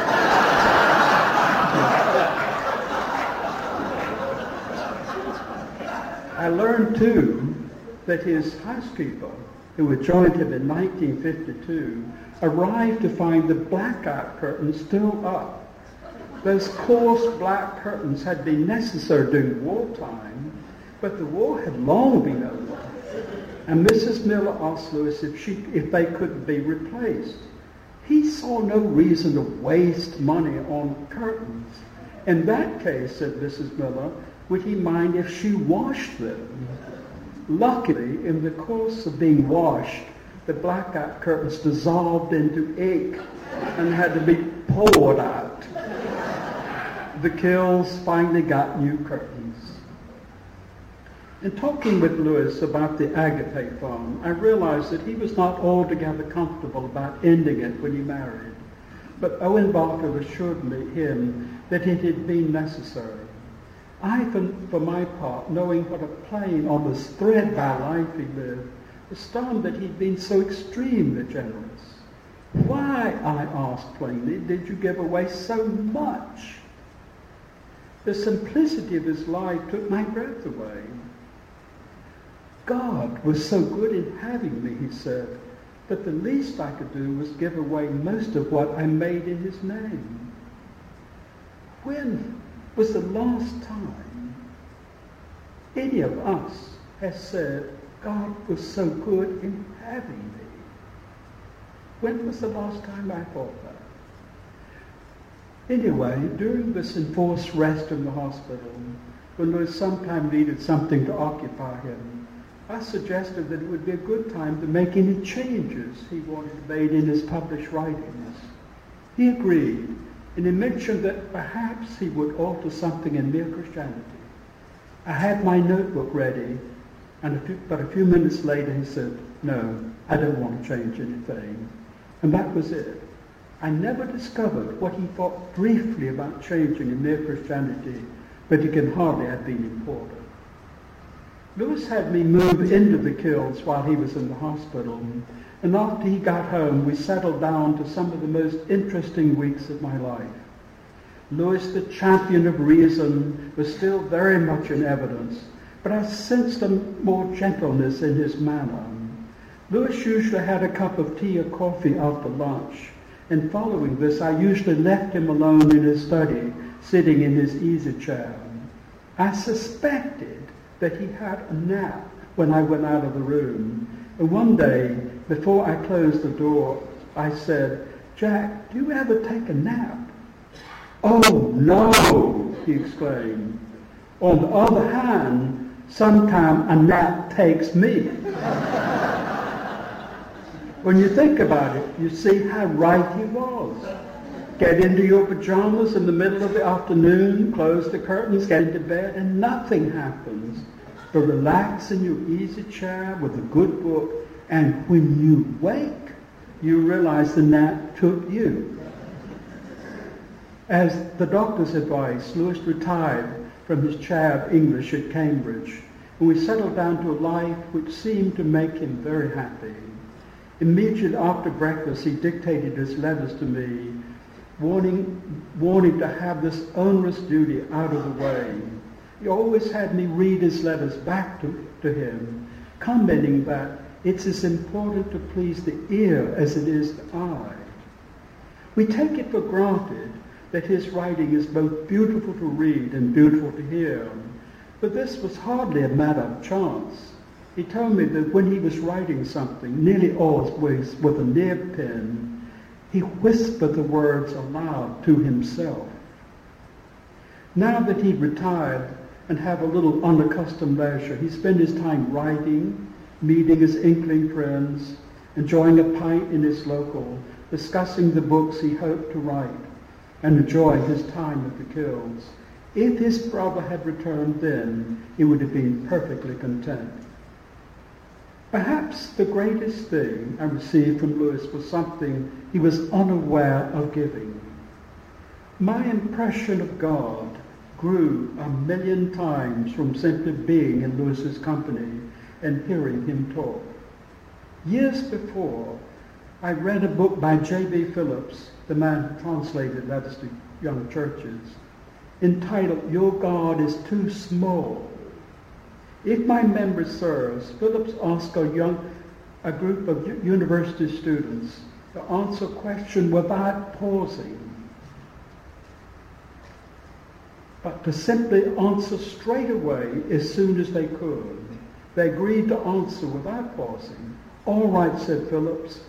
I learned, too, that his housekeeper, who had joined him in nineteen fifty-two, arrived to find the blackout curtains still up. Those coarse black curtains had been necessary during wartime, but the war had long been over. And Missus Miller asked Lewis if, she, if they couldn't be replaced. He saw no reason to waste money on curtains. In that case, said Missus Miller, would he mind if she washed them? Luckily, in the course of being washed, the blackout curtains dissolved into ink and had to be poured out. The Kills finally got new curtains. In talking with Lewis about the Agape Fund, I realized that he was not altogether comfortable about ending it when he married. But Owen Barfield assured me, him that it had been necessary. I, for, for my part, knowing what a plain, almost threadbare life he lived, was stunned that he'd been so extremely generous. Why, I asked plainly, did you give away so much? The simplicity of his life took my breath away. God was so good in having me, he said, that the least I could do was give away most of what I made in his name. When was the last time any of us has said, God was so good in having me? When was the last time I thought that? Anyway, during this enforced rest in the hospital, when Lewis sometime needed something to occupy him, I suggested that it would be a good time to make any changes he wanted made in his published writings. He agreed, and he mentioned that perhaps he would alter something in Mere Christianity. I had my notebook ready, and a few, but a few minutes later he said, no, I don't want to change anything. And that was it. I never discovered what he thought briefly about changing in Mere Christianity, but it can hardly have been important. Lewis had me move into the Kilns while he was in the hospital, And after he got home, we settled down to some of the most interesting weeks of my life. Lewis, the champion of reason, was still very much in evidence, but I sensed a more gentleness in his manner. Lewis usually had a cup of tea or coffee after lunch, and following this, I usually left him alone in his study, sitting in his easy chair. I suspected that he had a nap when I went out of the room. And one day, before I closed the door, I said, "Jack, do you ever take a nap?" "Oh, no," he exclaimed. "On the other hand, sometimes a nap takes me." When you think about it, you see how right he was. Get into your pajamas in the middle of the afternoon, close the curtains, get into bed, and nothing happens. But relax in your easy chair with a good book, and when you wake, you realize the nap took you. As the doctor's advice, Lewis retired from his chair of English at Cambridge, and we settled down to a life which seemed to make him very happy. Immediately after breakfast, he dictated his letters to me, warning, warning to have this onerous duty out of the way. He always had me read his letters back to, to him, commenting that it's as important to please the ear as it is the eye. We take it for granted that his writing is both beautiful to read and beautiful to hear, but this was hardly a matter of chance. He told me that when he was writing something, nearly always with a nib pen, he whispered the words aloud to himself. Now that he'd retired and have a little unaccustomed leisure, he spent his time writing, meeting his inkling friends, enjoying a pint in his local, discussing the books he hoped to write, and enjoying his time at the Kilns. If his brother had returned then, he would have been perfectly content. Perhaps the greatest thing I received from Lewis was something he was unaware of giving. My impression of God grew a million times from simply being in Lewis's company and hearing him talk. Years before, I read a book by J B Phillips, the man who translated letters to young churches, entitled "Your God is Too Small." If my memory serves, Phillips asked a, young, a group of university students to answer a question without pausing, but to simply answer straight away as soon as they could. They agreed to answer without pausing. "All right," said Phillips.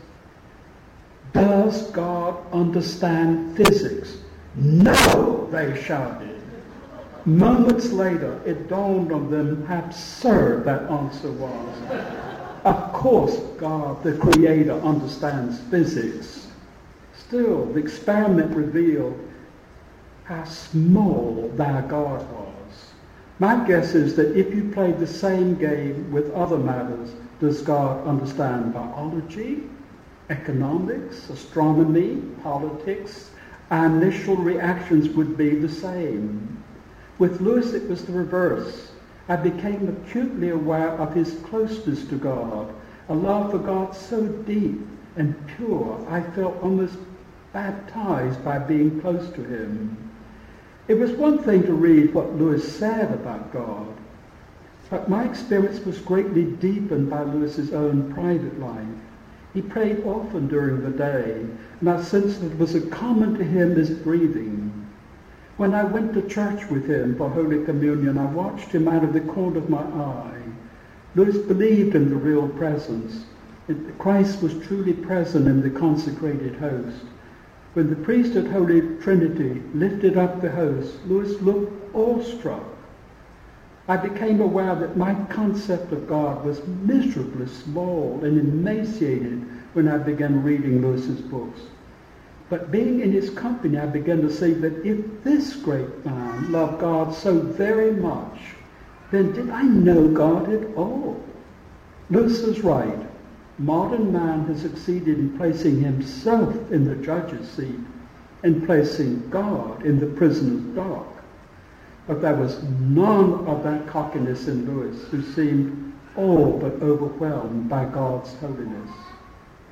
"Does God understand physics?" "No," they shouted. Moments later, it dawned on them how absurd that answer was. Of course, God, the Creator, understands physics. Still, the experiment revealed how small their God was. My guess is that if you played the same game with other matters, does God understand biology, economics, astronomy, politics? Our initial reactions would be the same. With Lewis, it was the reverse. I became acutely aware of his closeness to God, a love for God so deep and pure, I felt almost baptized by being close to him. It was one thing to read what Lewis said about God, but my experience was greatly deepened by Lewis's own private life. He prayed often during the day, and I sensed that it was as common to him as breathing. When I went to church with him for Holy Communion, I watched him out of the corner of my eye. Lewis believed in the real presence. Christ was truly present in the consecrated host. When the priest at Holy Trinity lifted up the host, Lewis looked awestruck. I became aware that my concept of God was miserably small and emaciated when I began reading Lewis's books. But being in his company, I began to see that if this great man loved God so very much, then did I know God at all? Lewis is right. Modern man has succeeded in placing himself in the judge's seat and placing God in the prisoner's dock. But there was none of that cockiness in Lewis, who seemed all but overwhelmed by God's holiness.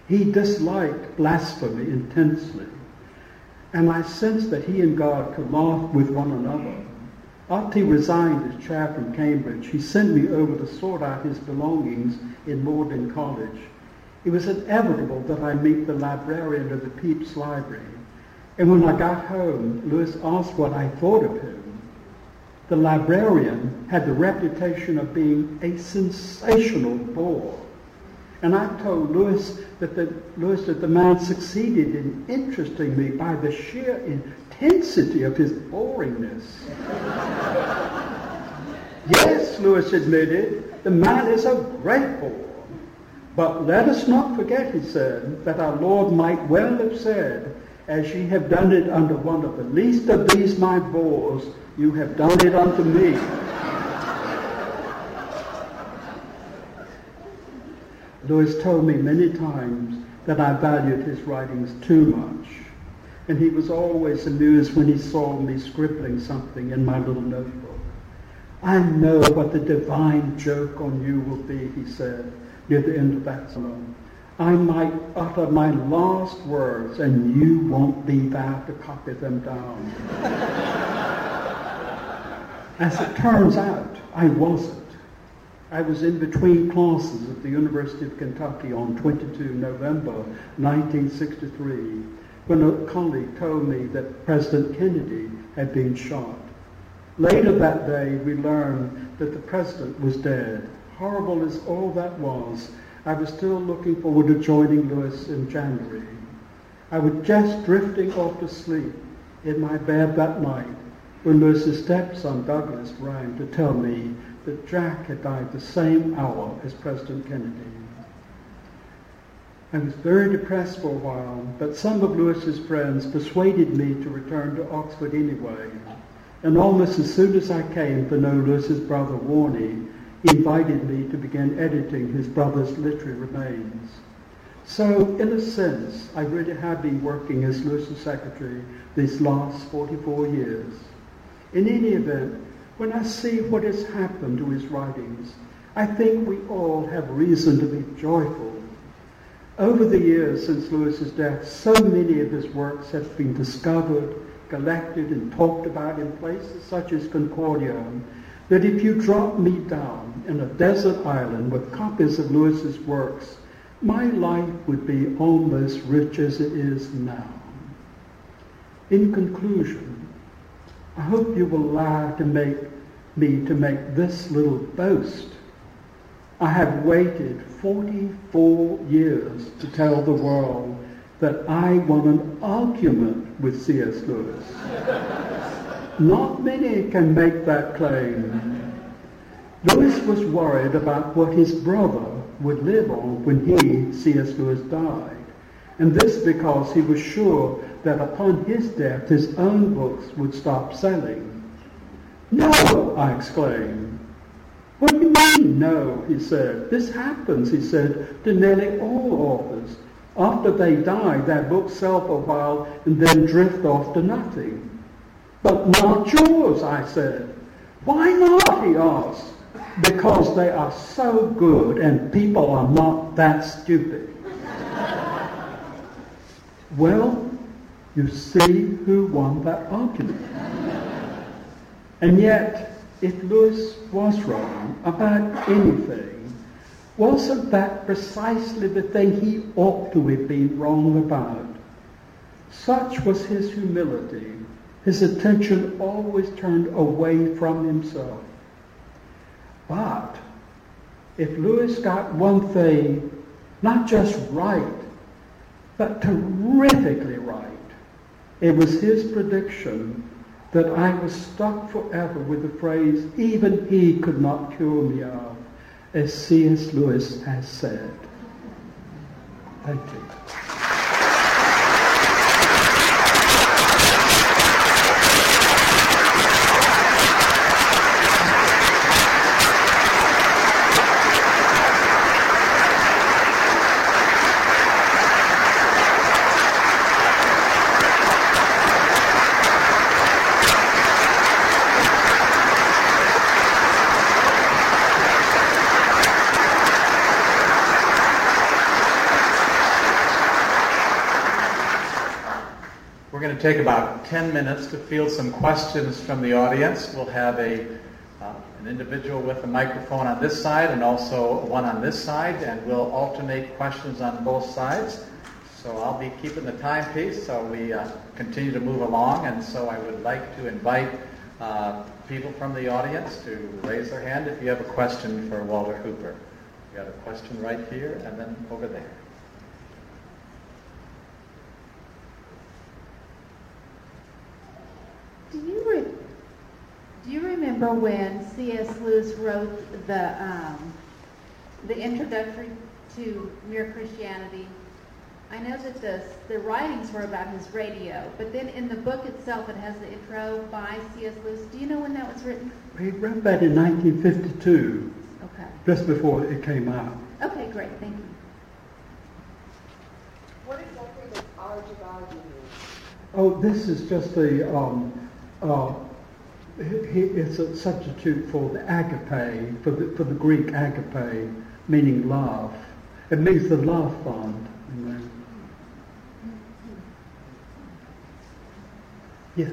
He disliked blasphemy intensely, and I sensed that he and God could laugh with one another. After he resigned as chair from Cambridge, he sent me over to sort out his belongings in Magdalen College. It was inevitable that I meet the librarian of the Pepys Library, and when I got home, Lewis asked what I thought of him. The librarian had the reputation of being a sensational bore, and I told Lewis that the, Lewis that the man succeeded in interesting me by the sheer intensity of his boringness. Yes, Lewis admitted, the man is a great bore. But let us not forget, he said, that our Lord might well have said, as ye have done it unto one of the least of these my bores, you have done it unto me. Lewis told me many times that I valued his writings too much, and he was always amused when he saw me scribbling something in my little notebook. I know what the divine joke on you will be, he said, near the end of that sermon. I might utter my last words and you won't be there to copy them down. As it turns out, I wasn't. I was in between classes at the University of Kentucky on the twenty-second of November nineteen sixty-three when a colleague told me that President Kennedy had been shot. Later that day, we learned that the president was dead. Horrible as all that was, I was still looking forward to joining Lewis in January. I was just drifting off to sleep in my bed that night when Lewis's stepson Douglas rang to tell me that Jack had died the same hour as President Kennedy. I was very depressed for a while, but some of Lewis's friends persuaded me to return to Oxford anyway. And almost as soon as I came to know Lewis's brother Warnie, he invited me to begin editing his brother's literary remains. So, in a sense, I really have been working as Lewis's secretary these last forty-four years. In any event, when I see what has happened to his writings, I think we all have reason to be joyful. Over the years since Lewis's death, so many of his works have been discovered, collected, and talked about in places such as Concordia, that if you drop me down in a desert island with copies of Lewis's works, my life would be almost rich as it is now. In conclusion, I hope you will allow to make me to make this little boast. I have waited forty-four years to tell the world that I won an argument with C S Lewis. Not many can make that claim. Lewis was worried about what his brother would live on when he, C S Lewis, died. And this because he was sure that upon his death his own books would stop selling. No, I exclaimed. What do you mean, no, he said. This happens, he said, to nearly all authors. After they die, their books sell for a while and then drift off to nothing. But not yours, I said. Why not, he asked. Because they are so good and people are not that stupid. Well, you see who won that argument. And yet, if Lewis was wrong about anything, wasn't that precisely the thing he ought to have been wrong about? Such was his humility. His attention always turned away from himself. But if Lewis got one thing not just right, but terrifically right, it was his prediction that I was stuck forever with the phrase, even he could not cure me of, as C S Lewis has said. Thank you. We're going to take about ten minutes to field some questions from the audience. We'll have a uh, an individual with a microphone on this side and also one on this side, and we'll alternate questions on both sides. So I'll be keeping the timepiece so we uh, continue to move along, and so I would like to invite uh, people from the audience to raise their hand if you have a question for Walter Hooper. We got a question right here and then over there. Do you re- do you remember when C S Lewis wrote the um, the introductory to Mere Christianity? I know that the the writings were about his radio, but then in the book itself, it has the intro by C S Lewis. Do you know when that was written? He wrote that in nineteen fifty-two, Okay. just before it came out. Okay, great. Thank you. What exactly does Al-Jabali mean? Oh, this is just the, um, uh, he, it's a substitute for the agape, for the, for the Greek agape, meaning love. It means the love fund. You know. Yes.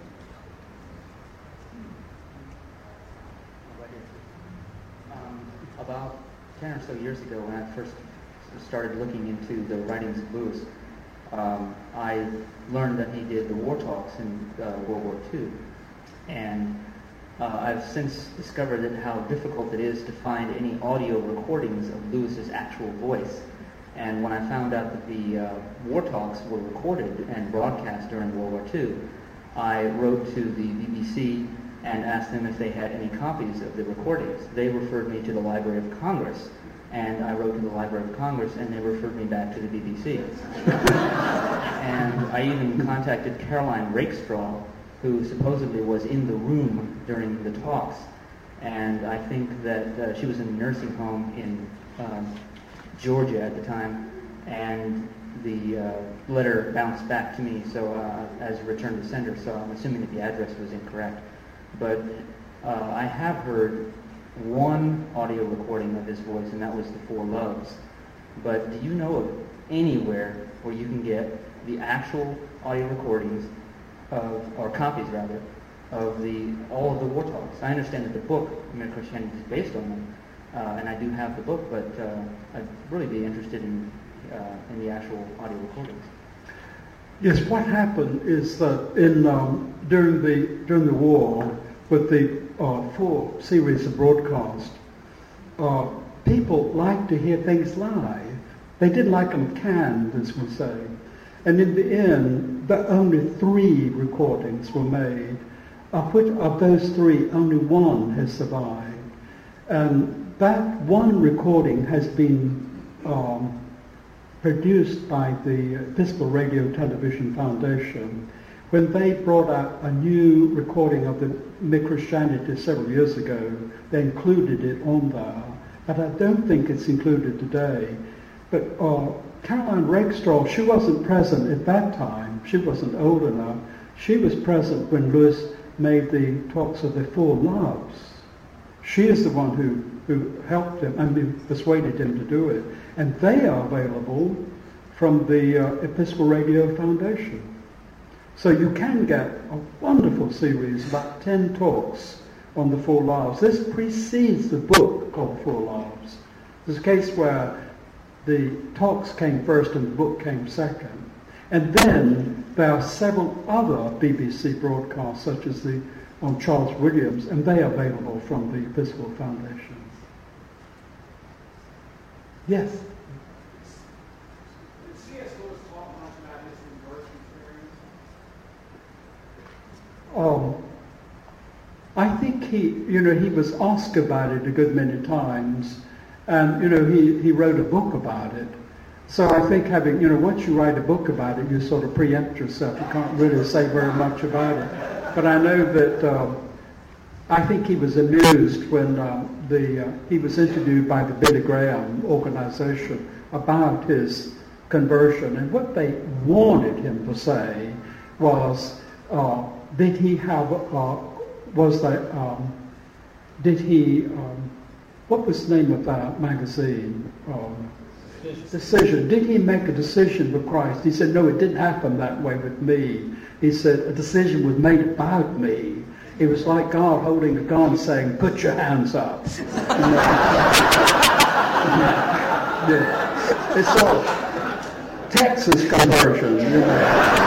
Um, about ten or so years ago, when I first started looking into the writings of Lewis, um, I learned that he did the war talks in uh, World War Two, and uh, I've since discovered that how difficult it is to find any audio recordings of Lewis's actual voice. And when I found out that the uh, war talks were recorded and broadcast during World War Two, I wrote to the B B C and asked them if they had any copies of the recordings. They referred me to the Library of Congress, and I wrote to the Library of Congress, and they referred me back to the B B C. And I even contacted Caroline Rakestraw, who supposedly was in the room during the talks, and I think that uh, she was in a nursing home in um, Georgia at the time, and the uh, letter bounced back to me so uh, as a return to sender, so I'm assuming that the address was incorrect. But uh, I have heard one audio recording of his voice, and that was the Four Loves. But do you know of anywhere where you can get the actual audio recordings of, or copies rather, of the all of the war talks? I understand that the book, Mere Christianity, is based on them, uh, and I do have the book, but uh, I'd really be interested in uh, in the actual audio recordings. Yes, what happened is that in um, during the during the war, with the uh, four series of broadcasts, uh, people liked to hear things live. They didn't like them canned, as we say. And in the end, the only three recordings were made, of which of those three, only one has survived. And that one recording has been um, produced by the Episcopal Radio Television Foundation. When they brought out a new recording of the Mere Christianity several years ago, they included it on there. But I don't think it's included today. But uh, Caroline Rakestraw, she wasn't present at that time. She wasn't old enough. She was present when Lewis made the talks of the Four Loves. She is the one who, who helped him and persuaded him to do it. And they are available from the uh, Episcopal Radio Foundation. So you can get a wonderful series, about ten talks on the Four Loves. This precedes the book called Four Loves. There's a case where the talks came first and the book came second. And then there are several other B B C broadcasts, such as the on Charles Williams, and they are available from the Episcopal Foundation. Yes? Did C S Lewis talk much about his conversion experience? Um, I think he, you know, he was asked about it a good many times, and, you know, he, he wrote a book about it. So I think having, you know, once you write a book about it, you sort of preempt yourself. You can't really say very much about it. But I know that um, I think he was amused when um, the uh, he was interviewed by the Billy Graham organization about his conversion, and what they wanted him to say was, uh, did he have, uh, was that, um, did he, um, what was the name of that magazine? Um, Decision. Did he make a decision for Christ? He said, no, it didn't happen that way with me. He said, a decision was made about me. It was like God holding a gun saying, put your hands up. Yeah. It's all Texas conversion, you know.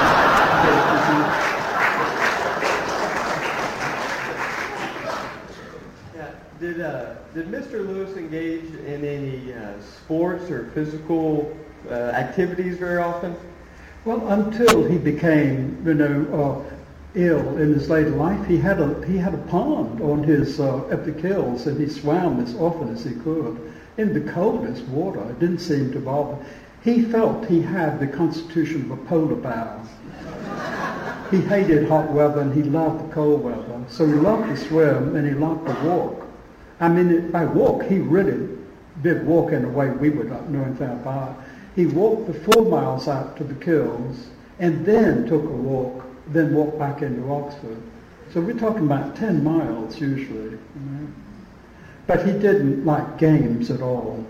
Did, uh, did Mister Lewis engage in any uh, sports or physical uh, activities very often? Well, until he became, you know, uh, ill in his later life, he had a he had a pond on his uh, Epic Hills, and he swam as often as he could in the coldest water. It didn't seem to bother. He felt he had the constitution of a polar bear. He hated hot weather and he loved the cold weather, so he loved to swim and he loved to walk. I mean, by walk, he really did walk in a way we would not know anything about. He walked the four miles out to the Kills and then took a walk, then walked back into Oxford. So we're talking about ten miles usually. You know? But he didn't like games at all.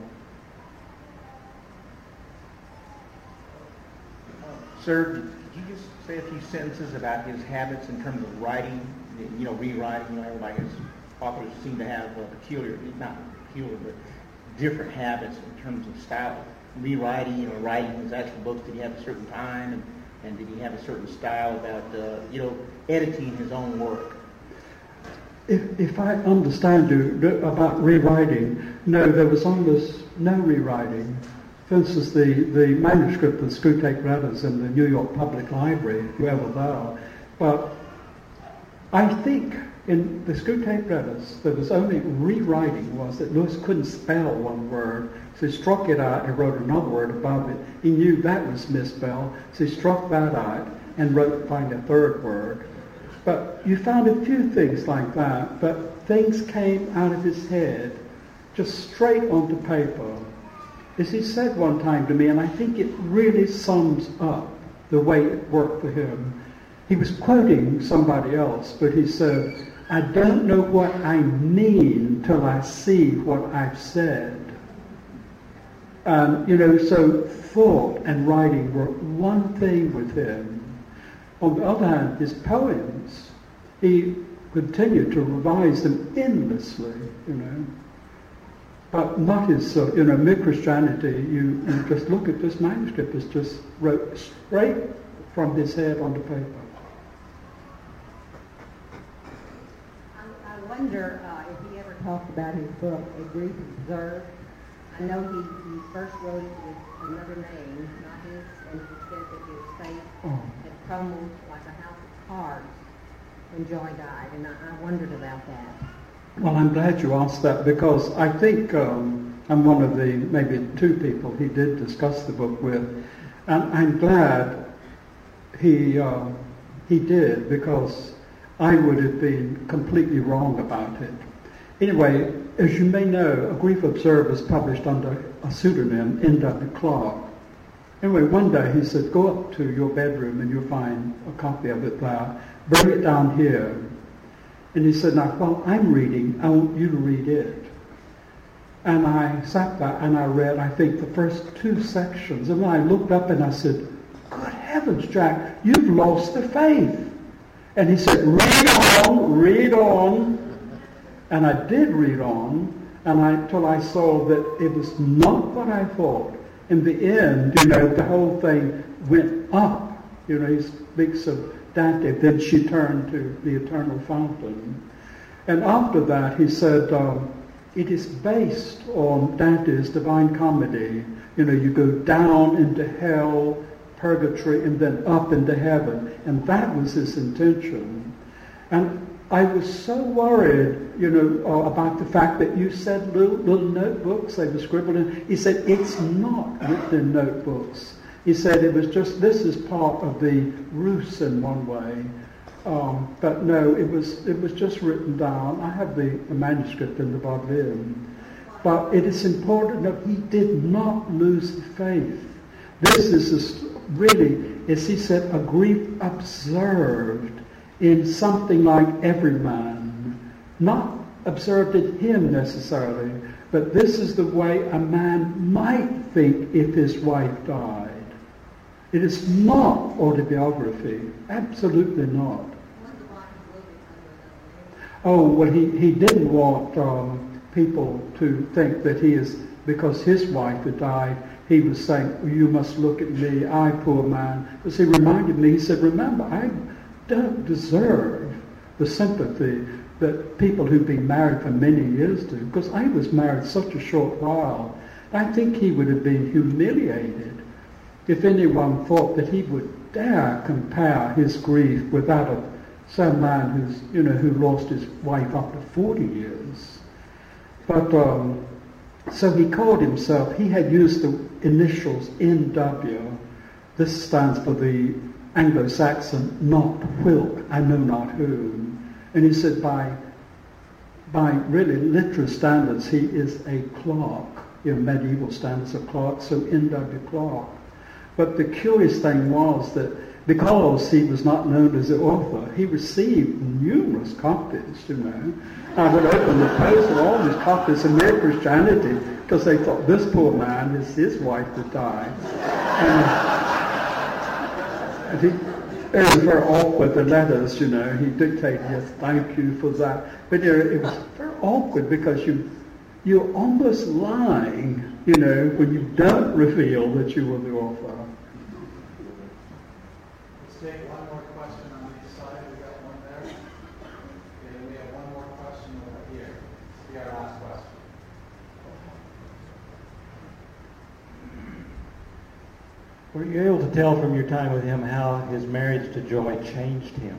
Sir, did you just say a few sentences about his habits in terms of writing, you know, rewriting? You know, everybody, his authors seem to have a peculiar, not peculiar, but different habits in terms of style. Rewriting, you know, writing his actual books. Did he have a certain time, and, and did he have a certain style about, uh, you know, editing his own work? If, if I understand you about rewriting, no, there was almost no rewriting. For instance, the, the manuscript of Screwtape Letters in the New York Public Library, whoever they are. But I think in the Screwtape Letters, there was only rewriting was that Lewis couldn't spell one word, so he struck it out and wrote another word above it. He knew that was misspelled, so he struck that out and wrote, find a third word. But you found a few things like that, but things came out of his head, just straight onto paper. As he said one time to me, and I think it really sums up the way it worked for him. He was quoting somebody else, but he said, I don't know what I mean till I see what I've said. Um, you know, so thought and writing were one thing with him. On the other hand, his poems, he continued to revise them endlessly, you know. But not his, uh, you know, mere Christianity. You, you just look at this manuscript, it's just wrote straight from his head onto paper. I, I wonder uh, if he ever talked about his book, A Grief Observed. I know he, he first wrote it with another name, not his, and he said that his faith Oh. had crumbled like a house of cards when Joy died, and I, I wondered about that. Well, I'm glad you asked that, because I think um, I'm one of the maybe two people he did discuss the book with, and I'm glad he uh, he did, because I would have been completely wrong about it. Anyway, as you may know, A Grief Observed was published under a pseudonym, N W Clark. Anyway, one day he said, go up to your bedroom and you'll find a copy of it there. Bring it down here. And he said, now, while I'm reading, I want you to read it. And I sat there and I read, I think, the first two sections. And then I looked up and I said, good heavens, Jack, you've lost the faith. And he said, read on, read on. And I did read on, and I, until I saw that it was not what I thought. In the end, you know, the whole thing went up. You know, he speaks of Dante, then she turned to the eternal fountain. And after that, he said, um, it is based on Dante's Divine Comedy. You know, you go down into hell, purgatory, and then up into heaven. And that was his intention. And I was so worried, you know, uh, about the fact that you said little, little notebooks, they were scribbled in. He said, it's not written in notebooks. He said it was just, this is part of the ruse in one way. Um, but no, it was it was just written down. I have the, the manuscript in the violin. But it is important that he did not lose faith. This is a, really, as he said, a grief observed in something like every man. Not observed in him necessarily, But this is the way a man might think if his wife died. It is not autobiography. Absolutely not. Oh, well, he, he didn't want um, people to think that he is, because his wife had died, he was saying, oh, you must look at me, I, poor man. Because he reminded me, he said, remember, I don't deserve the sympathy that people who've been married for many years do, because I was married such a short while. I think he would have been humiliated if anyone thought that he would dare compare his grief with that of some man who's, you know, who lost his wife after forty years. But, um, so he called himself, he had used the initials N W. This stands for the Anglo-Saxon not whilk, I know not whom. And he said by, by really literary standards, he is a clerk. You know, medieval standards of clerk, so N W Clark. But the curious thing was that because he was not known as the author, he received numerous copies, you know. I would open the post of all these copies of Mere Christianity because they thought this poor man is his wife that died. And, and he, it was very awkward, the letters, you know. He dictated, yes, thank you for that. But you know, it was very awkward because you, you're almost lying, you know, when you don't reveal that you were the author. Let's take one more question on each side. We got one there. Okay, we have one more question over here. Be our last question. Were you able to tell from your time with him how his marriage to Joy changed him?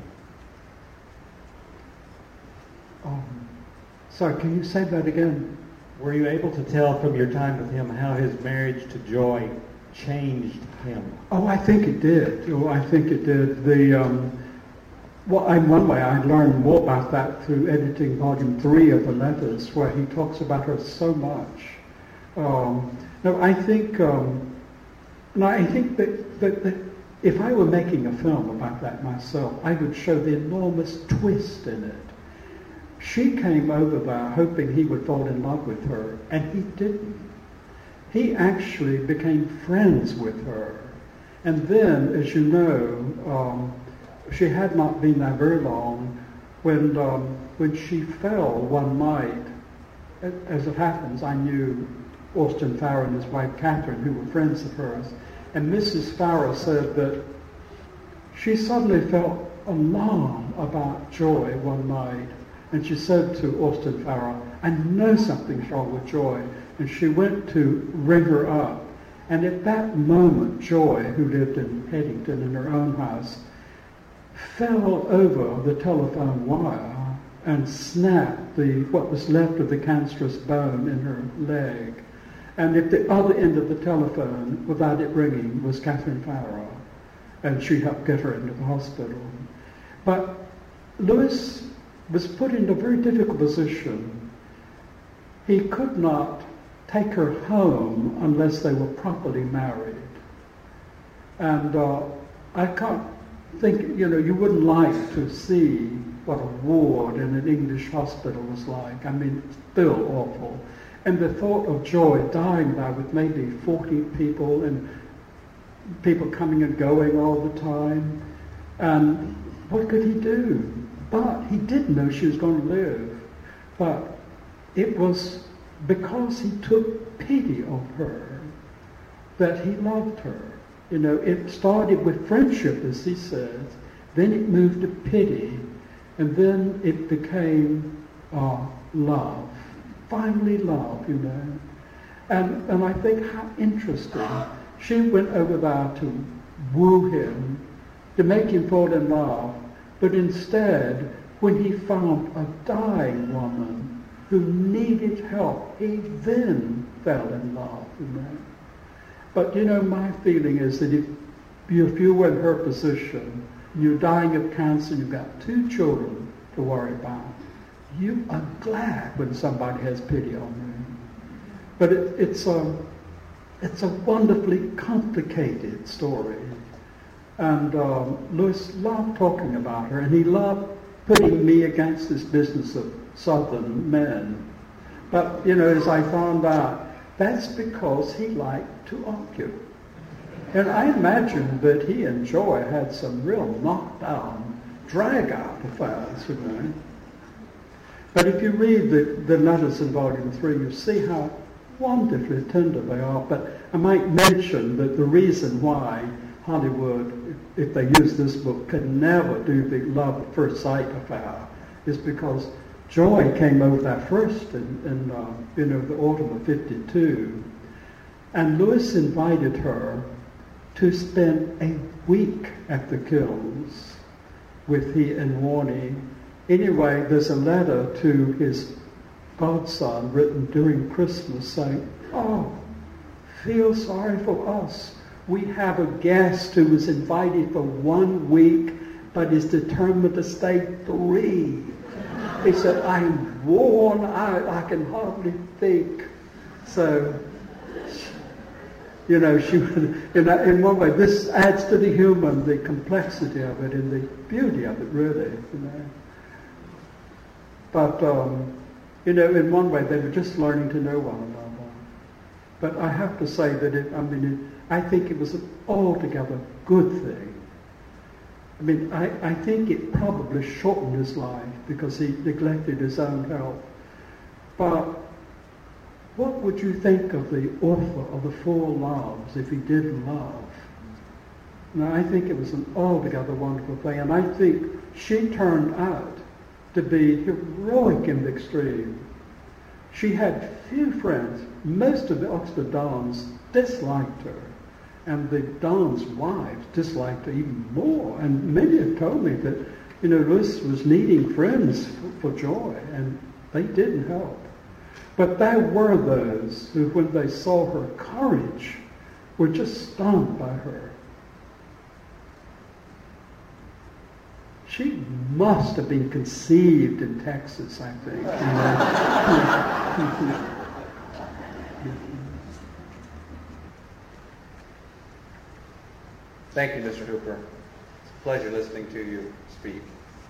Um, sorry, can you say that again? Were you able to tell from your time with him how his marriage to Joy changed him? Oh, I think it did. Oh, I think it did. The um, well, in one way, I learned more about that through editing volume three of the letters, where he talks about her so much. Um, no, I think, um, no, I think that, that, that if I were making a film about that myself, I would show the enormous twist in it. She came over there hoping he would fall in love with her, and he didn't. He actually became friends with her. And then, as you know, um, she had not been there very long when, um, when she fell one night. As it happens, I knew Austin Farrer and his wife Catherine, who were friends of hers. And Missus Farrer said that she suddenly felt alarm about Joy one night. And she said to Austin Farrer, I know something's wrong with Joy. And she went to ring her up. And at that moment, Joy, who lived in Headington in her own house, fell over the telephone wire and snapped the what was left of the cancerous bone in her leg. And at the other end of the telephone, without it ringing, was Catherine Farrer. And she helped get her into the hospital. But Lewis was put in a very difficult position. He could not take her home unless they were properly married. And uh, I can't think, you know, you wouldn't like to see what a ward in an English hospital was like. I mean, it's still awful. And the thought of Joy dying there with maybe forty people and people coming and going all the time. And what could he do? But he did know she was going to live. But it was because he took pity on her that he loved her. You know, it started with friendship, as he says, then it moved to pity, and then it became uh, love. Finally love, you know. And, and I think how interesting. She went over there to woo him, to make him fall in love, but instead, when he found a dying woman who needed help, he then fell in love, you know. But, you know, my feeling is that if you, if you were in her position, you're dying of cancer, you've got two children to worry about, you are glad when somebody has pity on you. But it, it's, a, it's a wonderfully complicated story. And um, Lewis loved talking about her, and he loved putting me against this business of Southern men. But, you know, as I found out, that's because he liked to argue. And I imagine that he and Joy had some real knockdown, drag-out affairs, you know. But if you read the, the letters in Volume three, you see how wonderfully tender they are. But I might mention that the reason why Hollywood, if they use this book, could never do the love at first sight affair is because Joy came over there first in, in uh, you know, the autumn of fifty-two. And Lewis invited her to spend a week at the Kilns with he and Warnie. Anyway, there's a letter to his godson written during Christmas saying, oh, feel sorry for us. We have a guest who was invited for one week but is determined to stay three. He said, I'm worn out. I can hardly think. So, you know, she, you know, in one way, this adds to the human, the complexity of it and the beauty of it, really, you know. But, um, you know, in one way, they were just learning to know one another. But I have to say that, it, I mean, it, I think it was an altogether good thing. I mean, I, I think it probably shortened his life because he neglected his own health. But what would you think of the author of The Four Loves if he didn't love? Now, I think it was an altogether wonderful thing, and I think she turned out to be heroic in the extreme. She had few friends. Most of the Oxford Dons disliked her, and the Dons' wives disliked her even more. And many have told me that, you know, Lewis was needing friends for, for Joy, and they didn't help. But there were those who, when they saw her courage, were just stunned by her. She must have been conceived in Texas, I think. You know? Thank you, Mister Hooper. It's a pleasure listening to you speak.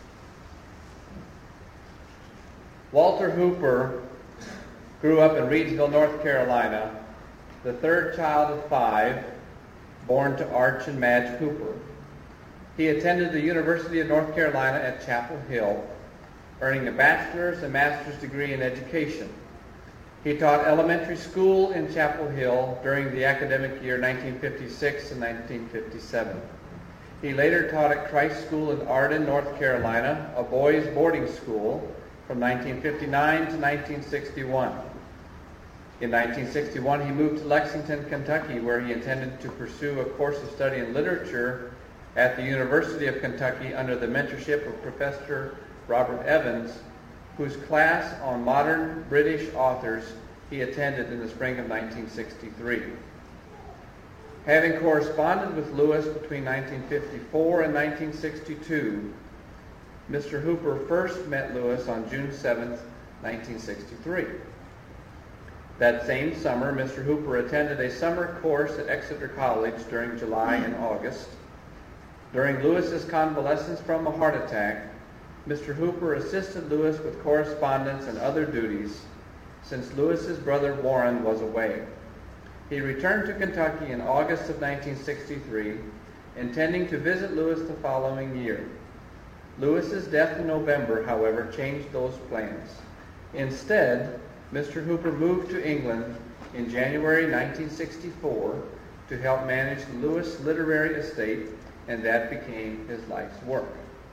Walter Hooper grew up in Reidsville, North Carolina, the third child of five, born to Arch and Madge Hooper. He attended the University of North Carolina at Chapel Hill, earning a bachelor's and master's degree in education. He taught elementary school in Chapel Hill during the academic year nineteen fifty-six and nineteen fifty-seven. He later taught at Christ School in Arden, North Carolina, a boys' boarding school from nineteen fifty-nine to nineteen sixty-one. In nineteen sixty-one, he moved to Lexington, Kentucky, where he intended to pursue a course of study in literature at the University of Kentucky under the mentorship of Professor Robert Evans, whose class on modern British authors he attended in the spring of nineteen sixty-three. Having corresponded with Lewis between nineteen fifty-four and nineteen sixty-two, Mister Hooper first met Lewis on June seventh, nineteen sixty-three. That same summer, Mister Hooper attended a summer course at Exeter College during July and August. During Lewis's convalescence from a heart attack, Mister Hooper assisted Lewis with correspondence and other duties since Lewis's brother Warren was away. He returned to Kentucky in August of nineteen sixty-three, intending to visit Lewis the following year. Lewis's death in November, however, changed those plans. Instead, Mister Hooper moved to England in January nineteen sixty-four to help manage the Lewis literary estate, and that became his life's work.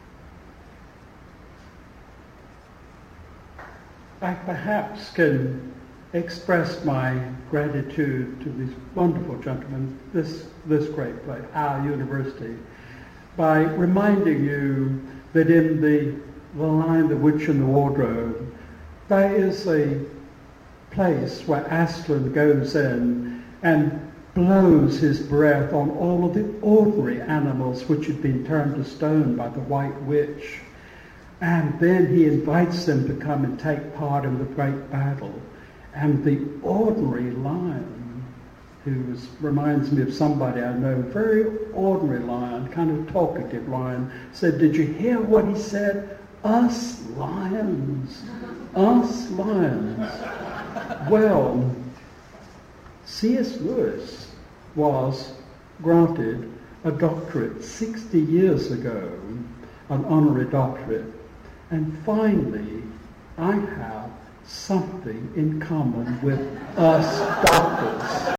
I perhaps can express my gratitude to these wonderful gentlemen, this, this great place, our university, by reminding you that in the, the line The Witch in the Wardrobe, there is a place where Aslan goes in and blows his breath on all of the ordinary animals which had been turned to stone by the White Witch. And then he invites them to come and take part in the great battle. And the ordinary lion, who is, reminds me of somebody I know, very ordinary lion, kind of talkative lion, said, "Did you hear what he said? Us lions. Us lions." Well, C S Lewis was granted a doctorate sixty years ago, an honorary doctorate, and finally I have something in common with us doctors.